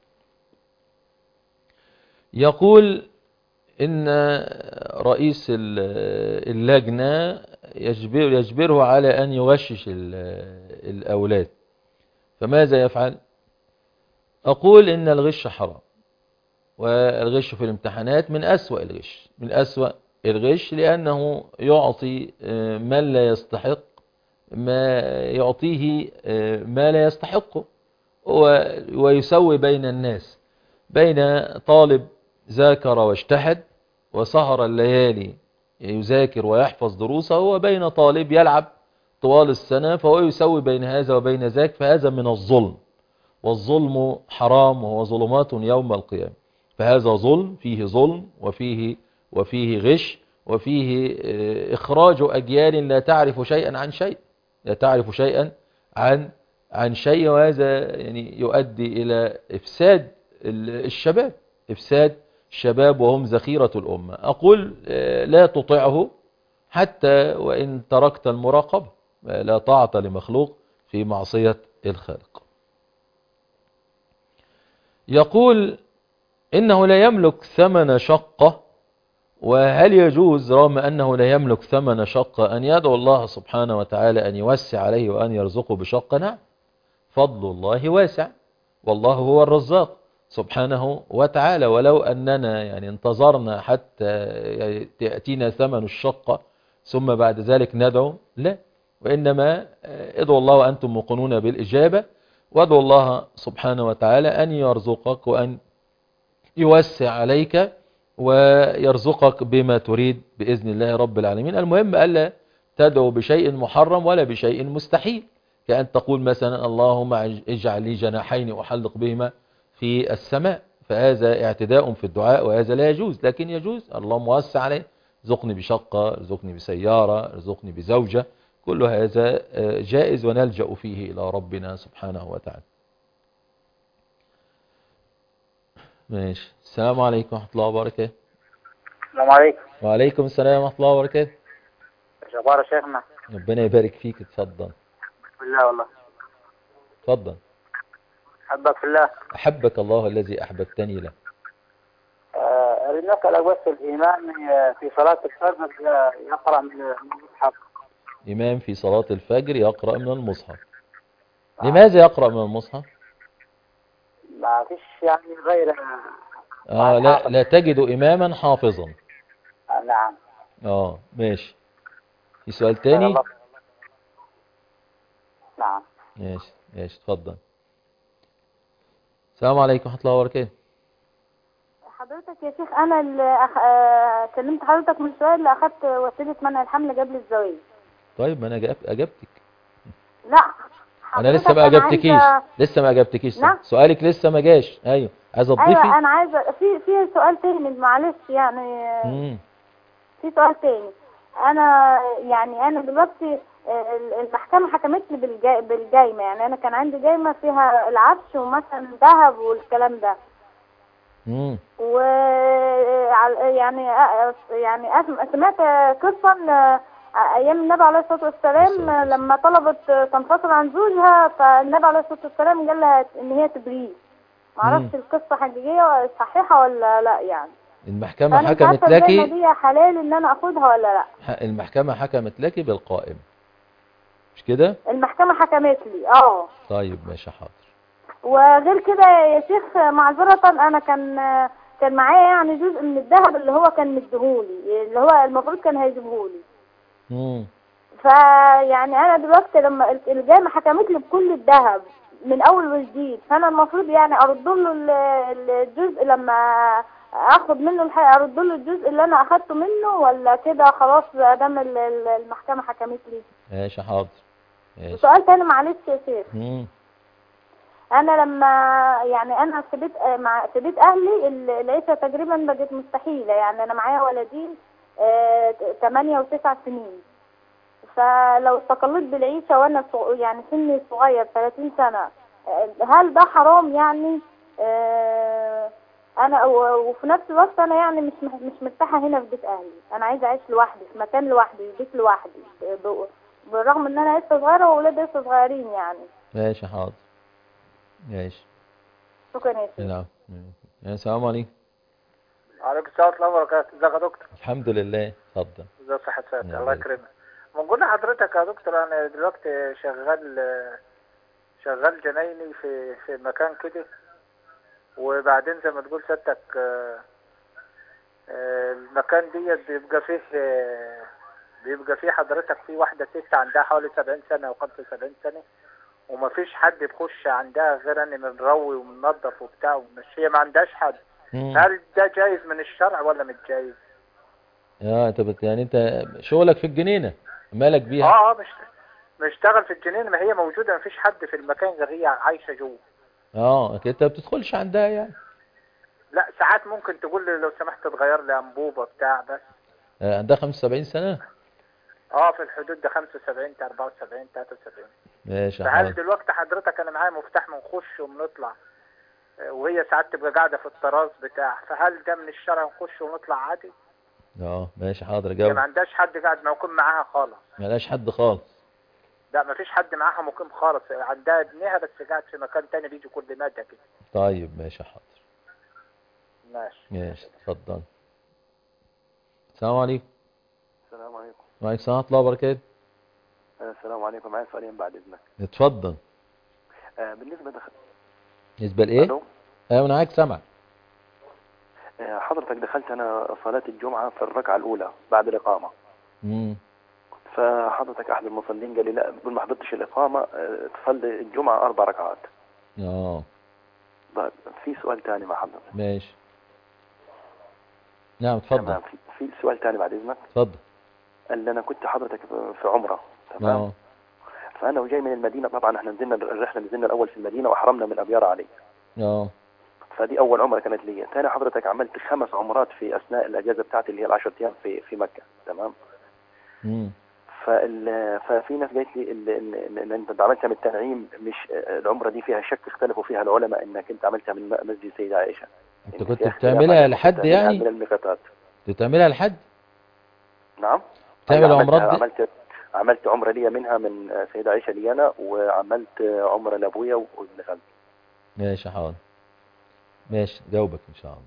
Speaker 4: يقول إن رئيس اللجنة يجبر يجبره على أن يغشش الأولاد، فماذا يفعل؟ أقول إن الغش حرام، والغش في الامتحانات من أسوأ الغش، من أسوأ الغش، لأنه يعطي من لا يستحق ما يعطيه ما لا يستحقه، ويسوي بين الناس، بين طالب ذاكر واجتهد وسهر الليالي يذاكر ويحفظ دروسه، وبين طالب يلعب طوال السنة، فهو يسوي بين هذا وبين ذاك، فهذا من الظلم، والظلم حرام وهو ظلمات يوم القيامة. فهذا ظلم، فيه ظلم وفيه وفيه غش وفيه إخراج أجيال لا تعرف شيئا عن شيء، لا تعرف شيئا عن عن شيء، وهذا يعني يؤدي إلى إفساد الشباب، إفساد الشباب وهم ذخيرة الأمة. أقول لا تطعه حتى وإن تركت المراقبة، لا طاعة لمخلوق في معصية الخالق. يقول إنه لا يملك ثمن شقة، وهل يجوز رغم أنه لا يملك ثمن شقة أن يدعو الله سبحانه وتعالى أن يوسع عليه وأن يرزقه بشقة؟ نعم، فضل الله واسع، والله هو الرزاق سبحانه وتعالى. ولو أننا يعني انتظرنا حتى يأتينا ثمن الشقة ثم بعد ذلك ندعو، لا، وإنما ادعوا الله وأنتم موقنون بالإجابة، وادعوا الله سبحانه وتعالى أن يرزقك وأن يوسع عليك ويرزقك بما تريد بإذن الله رب العالمين. المهم ألا تدعو بشيء محرم ولا بشيء مستحيل، كأن تقول مثلا اللهم اجعل لي جناحين أحلق بهما في السماء، فهذا اعتداء في الدعاء وهذا لا يجوز. لكن يجوز اللهم وسع عليه، ارزقني بشقة، ارزقني بسيارة، ارزقني بزوجة، كل هذا جائز ونلجأ فيه إلى ربنا سبحانه وتعالى. ماشي. السلام عليكم ورحمة الله وبركاته.
Speaker 15: السلام عليكم.
Speaker 4: وعليكم السلام ورحمة الله وبركاته.
Speaker 15: ايش اخبار شيخنا؟
Speaker 4: ربنا يبارك فيك، اتفضل.
Speaker 15: بالله والله.
Speaker 4: اتفضل.
Speaker 15: احبك في الله.
Speaker 4: احبك الله الذي احببتني له.
Speaker 15: اريد أه اسالك بس الامام في صلاة الفجر يقرأ من المصحف.
Speaker 4: امام في صلاة الفجر يقرأ من المصحف. آه. لماذا يقرأ من المصحف؟
Speaker 15: ما فيش يعني غير
Speaker 4: اه لا لا تجد اماما حافظا.
Speaker 15: آه نعم.
Speaker 4: اه ماشي. في سؤال تاني؟
Speaker 15: نعم.
Speaker 4: ماشي ماشي اتفضل. السلام عليكم ورحمة الله وبركاته.
Speaker 8: حضرتك يا شيخ، انا اللي أخ... آه، كلمت حضرتك من شويه اللي اخدت وسيله منع الحمل قبل الزواج.
Speaker 4: طيب ما انا جاب- اجابتك.
Speaker 8: لا
Speaker 4: انا لسه ما
Speaker 8: أنا
Speaker 4: اجابتكيش،
Speaker 8: عايزة...
Speaker 4: لسه ما اجابتكيش.
Speaker 8: نعم.
Speaker 4: سؤالك لسه ما جاش. ايوه عايزه تضيفي.
Speaker 8: ايوه انا عايزه في في سؤال تاني معلش يعني.
Speaker 4: امم
Speaker 8: في سؤال تاني. انا يعني انا دلوقتي ال- المحكمه حكمت لي بالجا... بالجايمه، يعني انا كان عندي جايمه فيها العفش ومثلا ذهب والكلام ده.
Speaker 4: امم
Speaker 8: و عل- يعني يعني أسم- سمعت قصة إن أيام النبي عليه الصلاة والسلام لما طلبت تنفصل عن زوجها، فالنبي عليه الصلاة والسلام قال لها إن هي تبريه. معرفش القصة حقيقية صحيحة ولا لا يعني.
Speaker 4: المحكمة
Speaker 8: فأنا مش
Speaker 4: حكمت
Speaker 8: عارفة الجايمة
Speaker 4: لك،
Speaker 8: دي حلال إن أنا أخدها ولا لا.
Speaker 4: المحكمة حكمت لك بالقائم، مش كده؟
Speaker 8: المحكمة حكمت لي اه.
Speaker 4: طيب ماشي حاضر.
Speaker 8: وغير كده يا شيخ معذرة، أنا كان كان معايا يعني جزء من الذهب اللي هو كان مديهولي، اللي هو المفروض كان هيجيبهولي.
Speaker 4: امم
Speaker 8: فيعني أنا دلوقتي لما الجامعة حكمت لي بكل الذهب من أول وجديد، فأنا المفروض يعني أرد له ال- ال- الجزء لما أخد منه الحقيقة، أرد له الجزء اللي أنا أخدته منه، ولا كده خلاص دام ال- ال- المحكمة حكمت لي؟
Speaker 4: ماشي حاضر. ماشي.
Speaker 8: سؤال تاني معلش يا شيخ.
Speaker 4: امم
Speaker 8: انا لما يعني انا في بيت مع في بيت اهلي ال- العيشه تقريبا بقت مستحيله، يعني انا معايا ولدين ثمانية وتسع سنين. فلو استقلت بالعيشه وانا صغ- يعني سني صغير ثلاثين سنه، آه، هل ده حرام يعني؟ آه، انا و- وفي نفس الوقت انا يعني مش مح- مش مرتاحه هنا في بيت اهلي، انا عايزه اعيش لوحدي في مكان لوحدي في بيت لوحدي، ب- بالرغم ان انا لسه صغيره واولادي لسه صغيرين يعني.
Speaker 4: ماشي حاضر. ماشي.
Speaker 8: شكرا يا شيخ.
Speaker 4: نعم. يا السلام عليكم.
Speaker 15: عليكم السلام ورحمة الله وبركاته. ازيك يا دكتور؟
Speaker 4: الحمد لله. اتفضل.
Speaker 15: ازي صحة سيادتك؟
Speaker 4: نعم.
Speaker 15: الله يكرمك. بنقول لحضرتك يا دكتور، انا دلوقتي شغال شغال جنايني في في مكان كده، وبعدين زي ما تقول سيادتك آه، آه، المكان ديت بيبقى فيه آه، بيبقى فيه حضرتك فيه واحدة ست عندها حوالي سبعين سنة أو خمسة وسبعين سنة، ومفيش حد بيخش عندها غير أنا بنروي وبننظف وبتاع، ومش هي ما عندهاش حد.
Speaker 4: مم.
Speaker 15: هل ده جايز من الشرع ولا مش جايز؟
Speaker 4: اه انت بت... يعني انت شغلك في الجنينة، مالك بيها؟
Speaker 15: اه اه مش بشتغل في الجنين، ما هي موجودة، مفيش حد في المكان غير هي عايشة جوه.
Speaker 4: اه انت ما بتدخلش عندها يعني؟
Speaker 15: لا ساعات ممكن تقول لي لو سمحت تغير لي انبوبة بتاع بس.
Speaker 4: آه، عندها خمسة وسبعين سنة؟
Speaker 15: اه في الحدود ده خمسة وسبعين أربعة وسبعين ثلاثة وسبعين.
Speaker 4: ماشي
Speaker 15: فهل
Speaker 4: حاضر.
Speaker 15: دلوقتي حضرتك انا معايا مفتاح بنخش وبنطلع، آه، وهي ساعات تبقى قاعدة في الطراز بتاع، فهل ده من الشرع نخش ونطلع عادي؟
Speaker 4: اه ماشي حاضر.
Speaker 15: هي
Speaker 4: جاوب.
Speaker 15: ما عندهاش حد قاعد موكل معاها خالص.
Speaker 4: ملاش حد خالص؟
Speaker 15: لا مفيش حد معاها مقيم خالص، عندها ابنها بس قاعد في مكان تاني بيجي كل مدى كده.
Speaker 4: طيب ماشي حاضر.
Speaker 15: ماشي.
Speaker 4: ماشي اتفضل. السلام عليكم.
Speaker 16: السلام عليكم.
Speaker 4: وعليكم السلام ورحمة الله وبركاته.
Speaker 16: السلام عليكم. معايا سؤالين بعد اذنك.
Speaker 4: اتفضل.
Speaker 16: آه بالنسبه دخل...
Speaker 4: بالنسبة لايه؟
Speaker 16: الو.
Speaker 4: ايوه انا معاك سامع.
Speaker 16: آه حضرتك دخلت انا صلاه الجمعه في الركعه الاولى بعد الاقامه.
Speaker 4: امم
Speaker 16: فحضرتك احد المصلين قال لي لا بدون ما حضرتش الاقامه آه تصلي الجمعه اربع ركعات.
Speaker 4: اه
Speaker 16: طيب في سؤال ثاني مع حضرتك.
Speaker 4: ماشي. نعم اتفضل.
Speaker 16: تمام. في, في سؤال ثاني بعد اذنك.
Speaker 4: اتفضل.
Speaker 16: اللي انا كنت حضرتك في عمره. تمام.
Speaker 4: اه
Speaker 16: فانا وجاي من المدينه، طبعا احنا نزلنا الرحله نزلنا الاول في المدينه واحرمنا من ابيار علي.
Speaker 4: اه
Speaker 16: فدي اول عمره كانت لي. ثاني حضرتك عملت خمس عمرات في اثناء الاجازه بتاعتي اللي هي العشر ايام في في مكه. تمام.
Speaker 4: امم
Speaker 16: فال... ففي ناس قالت لي ان ان ان انت عملتها من التنعيم، مش العمره دي فيها شك، اختلفوا فيها العلماء انك انت عملتها من مسجد سيدة عائشه.
Speaker 4: انت كنت بتعملها لحد يعني؟
Speaker 16: من الميقاتات.
Speaker 4: كنت بتعملها لحد؟
Speaker 16: نعم.
Speaker 4: بتعمل
Speaker 16: أيوة
Speaker 4: عمرات
Speaker 16: عملت
Speaker 4: دي؟
Speaker 16: عملت عملت عمره ليا منها من سيدة عائشه لي انا، وعملت عمره لابويا وابن خالتي.
Speaker 4: ماشي حاضر. ماشي جاوبك ان شاء الله.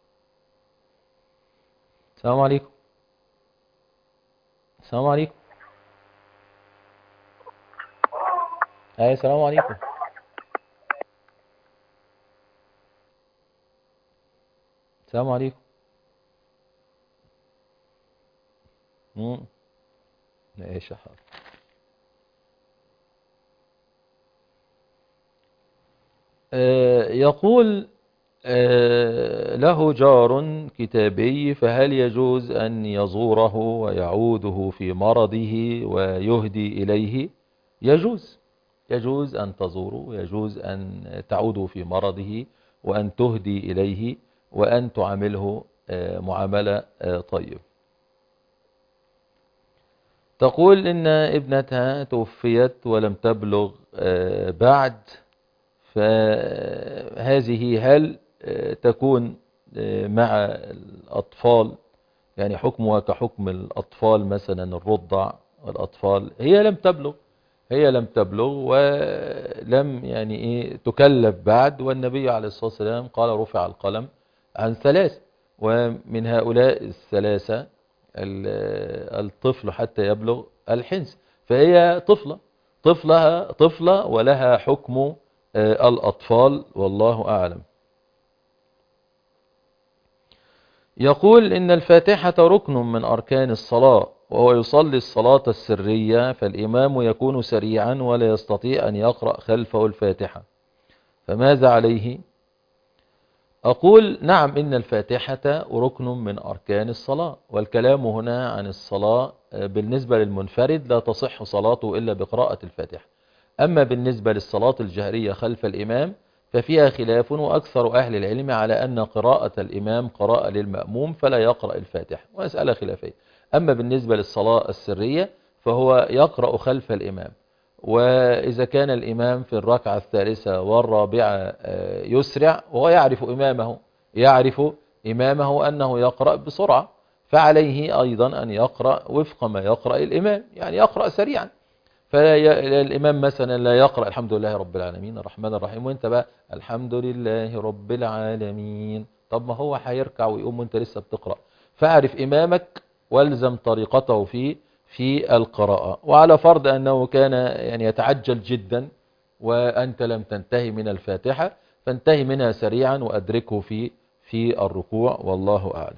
Speaker 4: السلام عليكم. السلام عليكم. اي السلام عليكم. السلام عليكم. امم ماشي حاضر. آه يقول له جار كتابي فهل يجوز أن يزوره ويعوده في مرضه ويهدي إليه؟ يجوز يجوز أن تزوره، يجوز أن تعوده في مرضه وأن تهدي إليه وأن تعامله معاملة طيبة. تقول إن ابنتها توفيت ولم تبلغ بعد، فهذه هل تكون مع الأطفال، يعني حكمها كحكم الأطفال مثلا الرضع والأطفال؟ هي لم تبلغ هي لم تبلغ ولم يعني إيه تكلف بعد، والنبي عليه الصلاة والسلام قال رفع القلم عن ثلاث، ومن هؤلاء الثلاثة الطفل حتى يبلغ الحنس، فهي طفلة طفلها طفلة ولها حكم الأطفال والله أعلم. يقول إن الفاتحة ركن من أركان الصلاة، وهو يصلي الصلاة السرية، فالإمام يكون سريعا ولا يستطيع أن يقرأ خلفه الفاتحة، فماذا عليه؟ أقول نعم، إن الفاتحة ركن من أركان الصلاة، والكلام هنا عن الصلاة بالنسبة للمنفرد لا تصح صلاته إلا بقراءة الفاتحة. أما بالنسبة للصلاة الجهرية خلف الإمام ففيها خلاف، وأكثر أهل العلم على أن قراءة الإمام قراءة للمأموم فلا يقرأ الفاتحة، وأسألة خلافية. أما بالنسبة للصلاة السرية فهو يقرأ خلف الإمام، وإذا كان الإمام في الركعة الثالثة والرابعة يسرع وهو يعرف إمامه يعرف إمامه أنه يقرأ بسرعة، فعليه أيضا أن يقرأ وفق ما يقرأ الإمام، يعني يقرأ سريعا. فالإمام مثلا لا يقرأ الحمد لله رب العالمين الرحمن الرحيم وانت بقى الحمد لله رب العالمين، طب ما هو هيركع ويقوم وانت لسه بتقرأ، فاعرف إمامك والزم طريقته في في القراءة. وعلى فرض أنه كان يعني يتعجل جدا وأنت لم تنتهي من الفاتحة فانتهي منها سريعا وأدركه في في الركوع والله أعلم.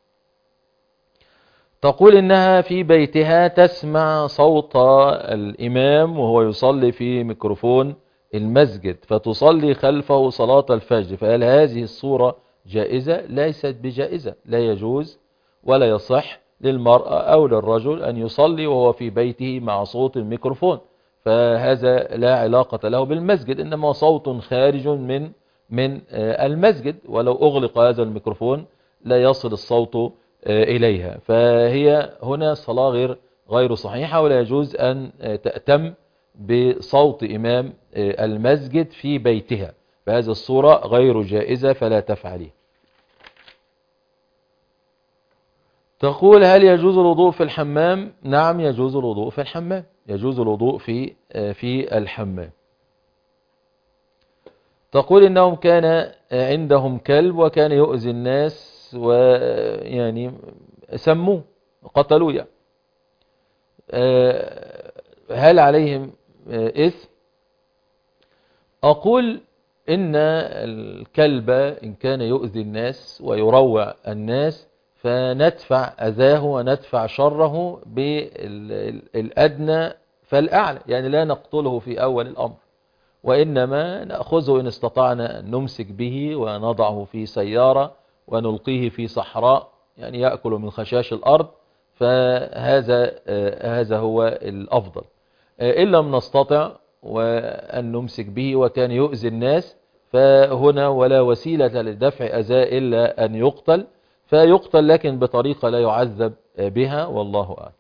Speaker 4: تقول إنها في بيتها تسمع صوت الإمام وهو يصلي في ميكروفون المسجد فتصلي خلفه صلاة الفجر، فهل هذه الصورة جائزة؟ ليست بجائزة، لا يجوز ولا يصح للمرأة أو للرجل أن يصلي وهو في بيته مع صوت الميكروفون، فهذا لا علاقة له بالمسجد، إنما صوت خارج من من المسجد، ولو أغلق هذا الميكروفون لا يصل الصوت إليها، فهي هنا صلاة غير غير صحيحة، ولا يجوز أن تأتم بصوت إمام المسجد في بيتها، فهذه الصورة غير جائزة فلا تفعليه. تقول هل يجوز الوضوء في الحمام؟ نعم يجوز الوضوء في الحمام، يجوز الوضوء في في الحمام. تقول إنهم كان عندهم كلب وكان يؤذي الناس ويعني سموه قتلوه، يعني هل عليهم إثم؟ أقول إن الكلب إن كان يؤذي الناس ويروع الناس فندفع أذاه وندفع شره بالأدنى فالأعلى، يعني لا نقتله في أول الأمر، وإنما نأخذه إن استطعنا أن نمسك به ونضعه في سيارة ونلقيه في صحراء يعني يأكل من خشاش الأرض، فهذا هذا هو الأفضل. إن لم نستطع وأن نمسك به وكان يؤذي الناس فهنا ولا وسيلة لدفع أذى إلا أن يقتل، فيقتل لكن بطريقة لا يعذب بها والله أعلم.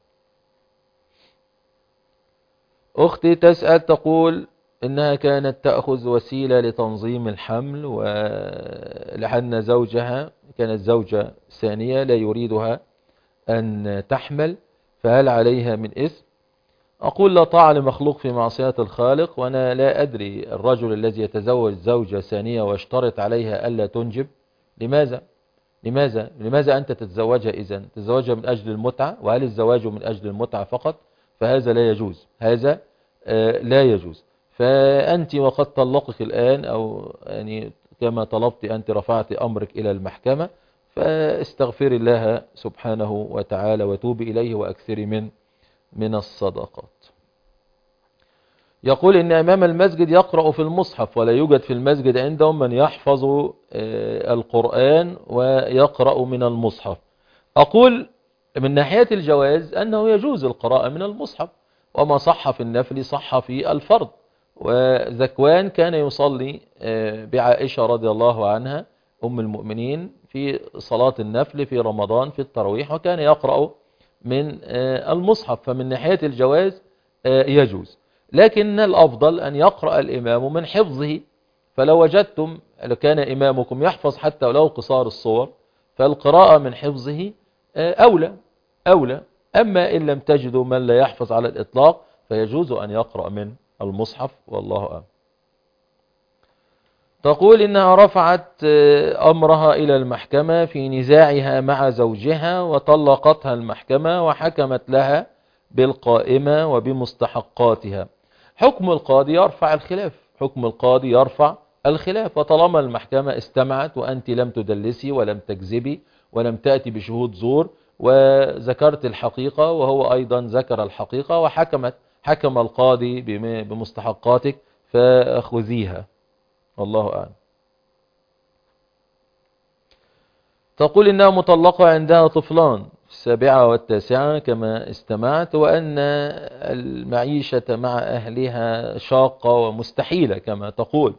Speaker 4: أختي تسأل تقول إنها كانت تأخذ وسيلة لتنظيم الحمل ولأن زوجها كانت زوجة ثانية لا يريدها أن تحمل، فهل عليها من إثم؟ أقول لا طاعة لمخلوق في معصية الخالق، وأنا لا أدري الرجل الذي يتزوج زوجة ثانية واشترط عليها ألا تنجب لماذا؟ لماذا لماذا أنت تتزوجها إذن؟ تتزوجها من أجل المتعة؟ وهل الزواج من أجل المتعة فقط؟ فهذا لا يجوز، هذا آه لا يجوز. فأنت وقد طلقك الآن أو يعني كما طلبت أنت رفعت أمرك إلى المحكمة، فاستغفر الله سبحانه وتعالى وتوب إليه وأكثر من من الصدقات. يقول إن إمام المسجد يقرأ في المصحف ولا يوجد في المسجد عندهم من يحفظ القرآن ويقرأ من المصحف. أقول من ناحية الجواز أنه يجوز القراءة من المصحف، وما صح في النفل صح في الفرض. وذكوان كان يصلي بعائشة رضي الله عنها أم المؤمنين في صلاة النفل في رمضان في التراويح، وكان يقرأ من المصحف، فمن ناحية الجواز يجوز. لكن الأفضل أن يقرأ الإمام من حفظه، فلو وجدتم لو كان إمامكم يحفظ حتى ولو قصار الصور فالقراءة من حفظه أولى أولى. أما إن لم تجدوا من لا يحفظ على الإطلاق فيجوز أن يقرأ من المصحف، والله أعلم. تقول إنها رفعت أمرها إلى المحكمة في نزاعها مع زوجها وطلقتها المحكمة وحكمت لها بالقائمة وبمستحقاتها. حكم القاضي يرفع الخلاف، حكم القاضي يرفع الخلاف، وطالما المحكمة استمعت وأنت لم تدلسي ولم تكذبي ولم تأتي بشهود زور وذكرت الحقيقة وهو أيضا ذكر الحقيقة وحكمت حكم القاضي بمستحقاتك فأخذيها، والله أعلم. تقول إنها مطلقة عندها طفلان في السابعة والتاسعة كما استمعت، وأن المعيشة مع أهلها شاقة ومستحيلة كما تقول،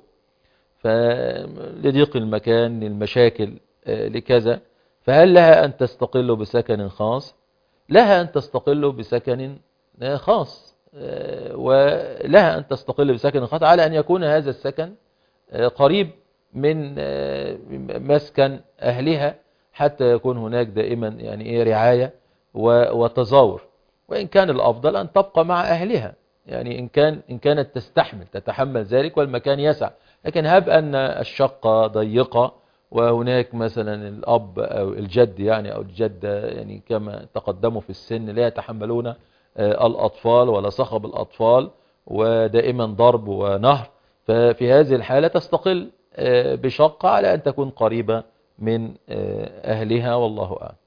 Speaker 4: فلضيق المكان للمشاكل لكذا، فهل لها أن تستقل بسكن خاص؟ لها أن تستقل بسكن خاص، ولها أن تستقل بسكن خاص على أن يكون هذا السكن قريب من مسكن أهلها حتى يكون هناك دائما يعني إيه رعاية وتزاور. وإن كان الأفضل أن تبقى مع أهلها، يعني إن كان إن كانت تستحمل تتحمل ذلك والمكان يسع. لكن هب أن الشقة ضيقة وهناك مثلا الأب أو الجد يعني أو الجدة يعني كما تقدموا في السن لا يتحملون الأطفال ولا صخب الأطفال ودائما ضرب ونهر، ففي هذه الحالة تستقل بشقة على أن تكون قريبة من أهلها، والله أعلم.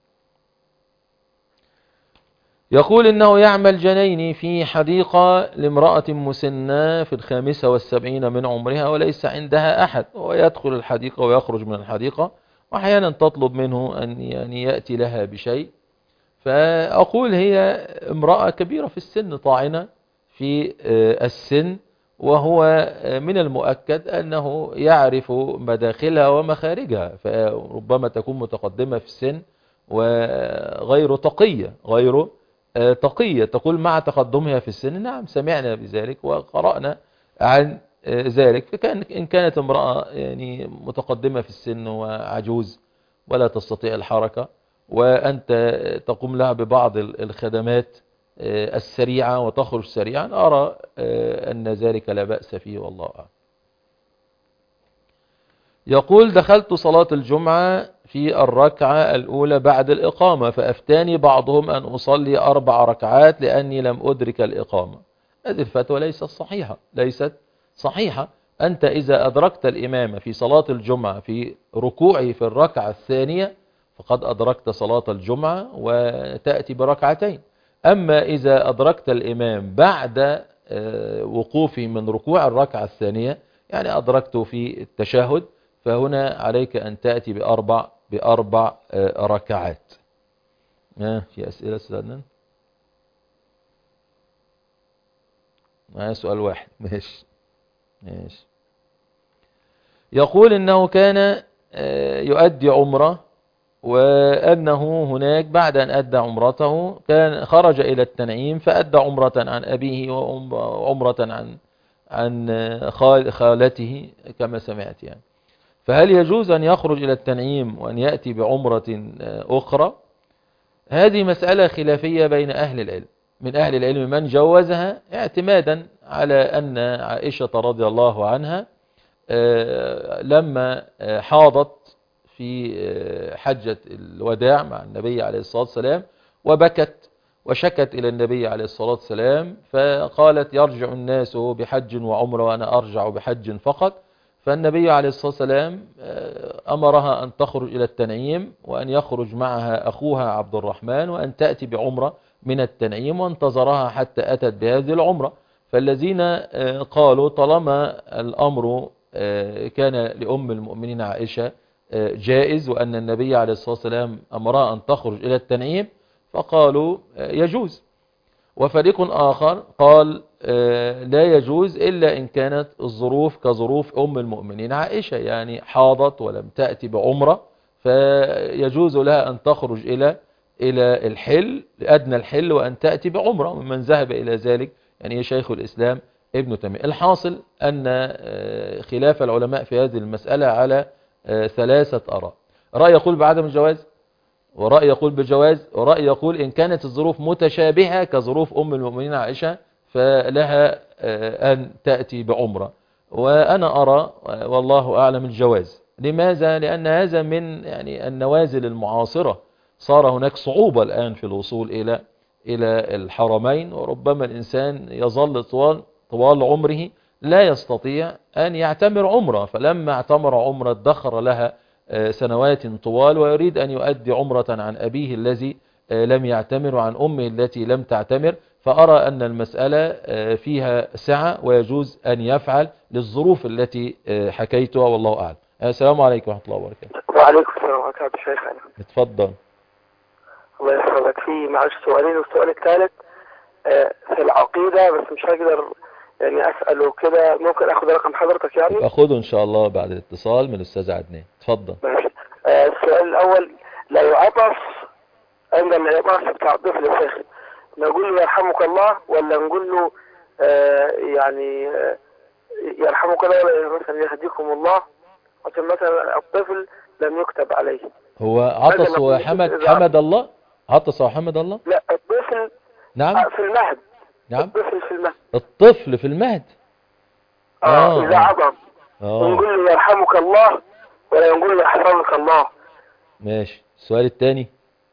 Speaker 4: يقول إنه يعمل جنين في حديقة لامرأة مسنة في الخامسة والسبعين من عمرها وليس عندها أحد، ويدخل الحديقة ويخرج من الحديقة، وأحيانا تطلب منه أن يعني يأتي لها بشيء. فأقول هي امرأة كبيرة في السن طاعنة في السن، وهو من المؤكد أنه يعرف مداخلها ومخارجها، فربما تكون متقدمة في السن وغير تقية غير تقية. تقول مع تقدمها في السن، نعم سمعنا بذلك وقرأنا عن ذلك. فكان إن كانت امرأة يعني متقدمة في السن وعجوز ولا تستطيع الحركة وأنت تقوم لها ببعض الخدمات السريعة وتخرج سريعا، أرى أن ذلك لا بأس فيه، والله أعلم. يقول دخلت صلاة الجمعة في الركعة الأولى بعد الإقامة، فأفتاني بعضهم أن أصلي أربع ركعات لأني لم أدرك الإقامة. هذه الفتوى ليست صحيحة ليست صحيحة. أنت إذا أدركت الإمام في صلاة الجمعة في ركوعه في الركعة الثانية فقد أدركت صلاة الجمعة وتأتي بركعتين. أما إذا أدركت الإمام بعد وقوفه من ركوع الركعة الثانية يعني أدركته في التشهد، فهنا عليك أن تأتي بأربع بأربع ركعات. في أسئلة سؤالنا؟ معايا سؤال واحد. ماشي ماشي. يقول إنه كان يؤدي عمره، وأنه هناك بعد أن أدى عمرته كان خرج إلى التنعيم فأدى عمرة عن أبيه وعمرة عن عن خالته كما سمعت يعني. فهل يجوز أن يخرج إلى التنعيم وأن يأتي بعمرة أخرى؟ هذه مسألة خلافية بين أهل العلم. من أهل العلم من جوزها اعتمادا على أن عائشة رضي الله عنها لما حاضت في حجة الوداع مع النبي عليه الصلاة والسلام وبكت وشكت إلى النبي عليه الصلاة والسلام، فقالت يرجع الناس بحج وعمرة وأنا أرجع بحج فقط. فالنبي عليه الصلاة والسلام أمرها أن تخرج إلى التنعيم وأن يخرج معها أخوها عبد الرحمن وأن تأتي بعمرة من التنعيم، وانتظرها حتى أتت بهذه العمرة. فالذين قالوا طالما الأمر كان لأم المؤمنين عائشة جائز وأن النبي عليه الصلاة والسلام أمرها أن تخرج إلى التنعيم فقالوا يجوز. وفريق آخر قال لا يجوز إلا إن كانت الظروف كظروف أم المؤمنين عائشة، يعني حاضت ولم تأتي بعمرة فيجوز لها أن تخرج إلى إلى الحل لأدنى الحل وأن تأتي بعمرة، ومن ذهب إلى ذلك يعني شيخ الإسلام ابن تيمية. الحاصل أن خلاف العلماء في هذه المسألة على ثلاثة آراء، رأي يقول بعدم الجواز، ورأي يقول بالجواز، ورأي يقول إن كانت الظروف متشابهة كظروف أم المؤمنين عائشة فلها أن تأتي بعمرة. وأنا أرى والله أعلم الجواز. لماذا؟ لأن هذا من يعني النوازل المعاصرة، صار هناك صعوبة الآن في الوصول إلى إلى الحرمين، وربما الإنسان يظل طوال طوال عمره لا يستطيع أن يعتمر عمرة، فلما اعتمر عمرة ادخر لها سنوات طوال ويريد أن يؤدي عمرة عن أبيه الذي لم يعتمر وعن أمه التي لم تعتمر. فأرى أن المسألة فيها سعة ويجوز أن يفعل للظروف التي حكيتها والله أعلم. السلام عليكم ورحمة الله وبركاته.
Speaker 17: وعليكم السلام ورحمة الله وبركاته شيخنا.
Speaker 4: اتفضل.
Speaker 17: الله يحفظك. في معلش سؤالين، والسؤال الثالث في العقيدة بس مش هقدر يعني أسأله كده، ممكن أخذ رقم حضرتك يعني؟
Speaker 4: أخذه إن شاء الله بعد الاتصال من الأستاذ عدنان. اتفضل.
Speaker 17: ماشي. آه السؤال الأول، لا يعطف عند العطاف بتاع الطفل يا شيخ نقول له يرحمك الله ولا نقول له آه يعني آه يرحمك الله ولا مثلا يهديكم الله، عشان مثلا الطفل لم يكتب عليه؟
Speaker 4: هو عطس وحمد حمد الله؟ عطس وحمد الله؟
Speaker 17: لا الطفل
Speaker 4: نعم
Speaker 17: في المهد.
Speaker 4: نعم
Speaker 17: الطفل في المهد.
Speaker 4: الطفل في المهد
Speaker 17: اه, آه. إذا عظم نقول له يرحمك الله ولا نقول له يحفظك الله؟
Speaker 4: ماشي. السؤال الثاني،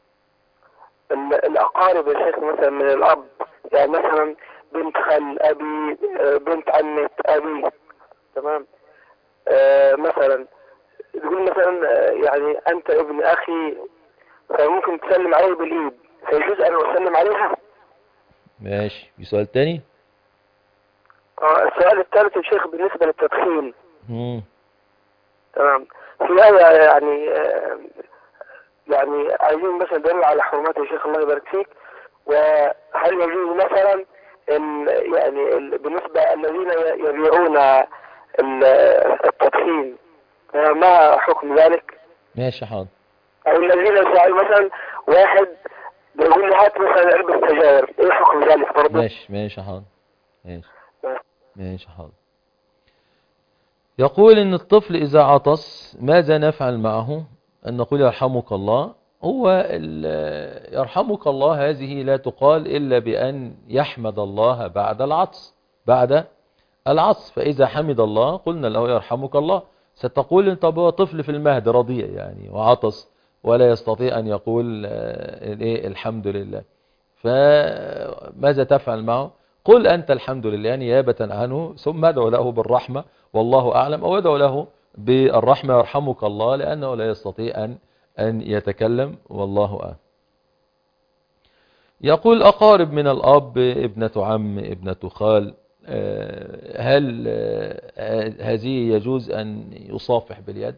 Speaker 17: الأقارب يا شيخ مثلا من الأب، يعني مثلا بنت خال أبي، بنت عمة أبي، تمام، آه مثلا تقول مثلا يعني أنت ابن أخي فممكن تسلم عليه بالإيد، فيجوز أن أسلم عليها؟
Speaker 4: ماشي. في سؤال تاني؟
Speaker 17: آه السؤال الثالث يا شيخ بالنسبة للتدخين.
Speaker 4: مم.
Speaker 17: تمام. في هذا يعني آه يعني عايزين مثلا دليل على حرمات يا شيخ الله يبارك فيك، وهل يجوز مثلا ان يعني بالنسبة الذين يبيعون التدخين ما حكم ذلك؟
Speaker 4: ماشي حاضر.
Speaker 17: او الذين يساعدوا مثلا واحد بيقول لي هات مثلا علبة سجاير، ايه حكم ذلك برضه؟
Speaker 4: ماشي ماشي حاضر. ماشي ماشي حاضر. يقول ان الطفل اذا عطس ماذا نفعل معه؟ أن نقول يرحمك الله. هو يرحمك الله هذه لا تقال إلا بأن يحمد الله بعد العطس بعد العطس فإذا حمد الله قلنا له يرحمك الله. ستقول طب هو طفل في المهد رضيع يعني وعطس ولا يستطيع أن يقول الحمد لله، فماذا تفعل معه؟ قل أنت الحمد لله نيابة عنه، ثم ادعو له بالرحمة والله أعلم، أو ادعو له بالرحمة يرحمك الله لأنه لا يستطيع أن أن يتكلم والله أعلم. يقول أقارب من الأب، ابنة عم، ابنة خال، هل هذه يجوز أن يصافح باليد؟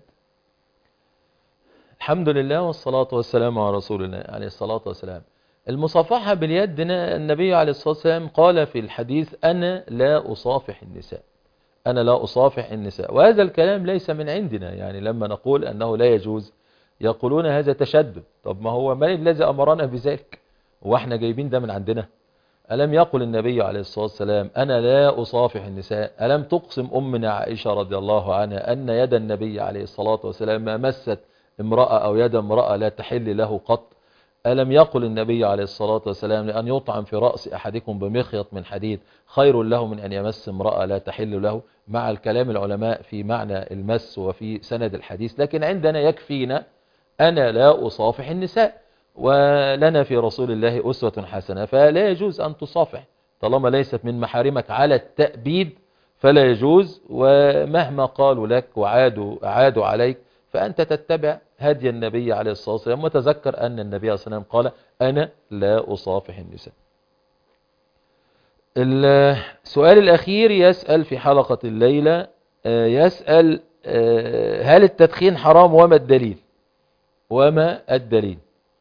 Speaker 4: الحمد لله والصلاة والسلام على رسول الله عليه الصلاة والسلام. المصافحة باليد النبي عليه الصلاة والسلام قال في الحديث أنا لا أصافح النساء، أنا لا أصافح النساء، وهذا الكلام ليس من عندنا. يعني لما نقول أنه لا يجوز يقولون هذا تشدد. طب ما هو من الذي أمرنا بذلك؟ وإحنا جايبين ده من عندنا؟ ألم يقل النبي عليه الصلاة والسلام أنا لا أصافح النساء؟ ألم تقسم أمنا عائشة رضي الله عنها أن يد النبي عليه الصلاة والسلام ما مست امرأة أو يد امرأة لا تحل له قط؟ ألم يقل النبي عليه الصلاة والسلام لأن يطعم في رأس أحدكم بمخيط من حديد خير له من أن يمس امرأة لا تحل له؟ مع الكلام العلماء في معنى المس وفي سند الحديث، لكن عندنا يكفينا أنا لا أصافح النساء، ولنا في رسول الله أسوة حسنة، فلا يجوز أن تصافح طالما ليست من محارمك على التأبيد، فلا يجوز. ومهما قالوا لك وعادوا عادوا عليك فأنت تتبع هدي النبي عليه الصلاة والسلام، وتذكر أن النبي عليه الصلاة والسلام قال أنا لا أصافح النساء. السؤال الأخير يسأل في حلقة الليلة، يسأل هل التدخين حرام وما الدليل؟ وما الدليل؟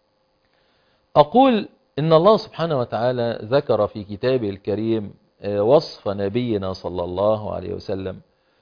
Speaker 4: أقول إن الله سبحانه وتعالى ذكر في كتابه الكريم وصف نبينا صلى الله عليه وسلم،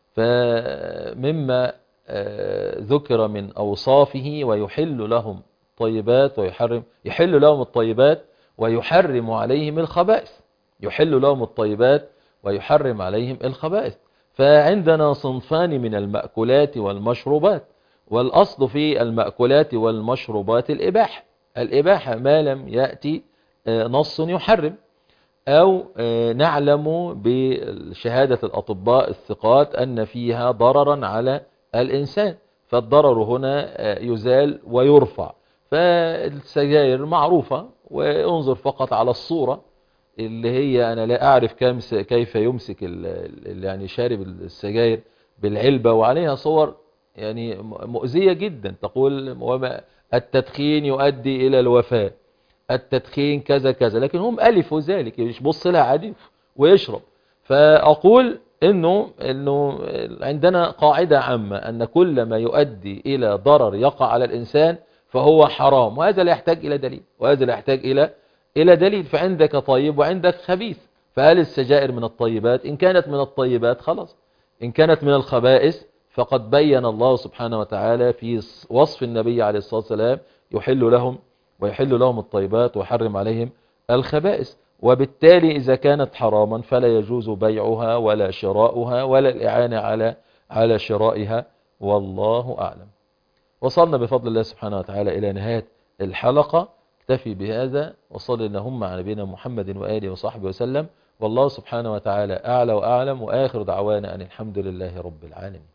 Speaker 4: فمما ذكر من أوصافه ويحل لهم طيبات ويحرم يحل لهم الطيبات ويحرم عليهم الخبائث، يحل لهم الطيبات ويحرم عليهم الخبائث. فعندنا صنفان من المأكولات والمشروبات، والأصل في المأكولات والمشروبات الإباحة، الإباحة ما لم يأتي نص يحرم، أو نعلم بشهادة الأطباء الثقات أن فيها ضررا على الإنسان، فالضرر هنا يزال ويرفع. فالسجائر معروفة، وانظر فقط على الصورة اللي هي أنا لا أعرف كيف يمسك يعني شارب السجائر بالعلبة، وعليها صور يعني مؤذية جدا، تقول وما التدخين يؤدي إلى الوفاة، التدخين كذا كذا، لكن هم ألفوا ذلك، يبص لها عادي ويشرب. فأقول إنه, إنه عندنا قاعدة عامة أن كل ما يؤدي إلى ضرر يقع على الإنسان فهو حرام، وهذا لا يحتاج إلى دليل، وهذا لا يحتاج إلى إلى دليل. فعندك طيب وعندك خبيث، فهل السجائر من الطيبات؟ إن كانت من الطيبات خلاص، إن كانت من الخبائث فقد بين الله سبحانه وتعالى في وصف النبي عليه الصلاة والسلام يحل لهم ويحل لهم الطيبات ويحرم عليهم الخبائث. وبالتالي إذا كانت حراما فلا يجوز بيعها ولا شراؤها ولا الإعانة على على شرائها، والله أعلم. وصلنا بفضل الله سبحانه وتعالى إلى نهاية الحلقة، اكتفي بهذا، وصل اللهم على نبينا محمد وآله وصحبه وسلم، والله سبحانه وتعالى أعلى وأعلم، وآخر دعوانا أن الحمد لله رب العالمين.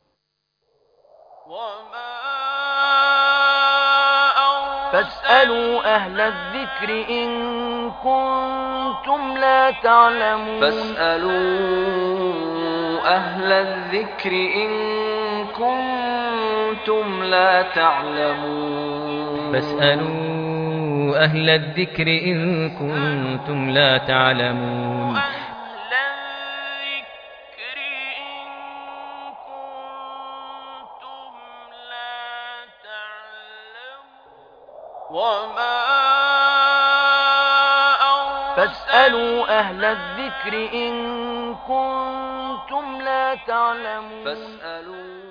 Speaker 1: فاسألوا أهل الذكر إن كنتم لا تعلمون
Speaker 2: فاسألوا أهل الذكر إن كنتم لا تعلمون
Speaker 3: فاسألوا أهل الذكر إن كنتم لا تعلمون
Speaker 1: وما فاسألوا أهل الذكر إن كنتم لا تعلمون.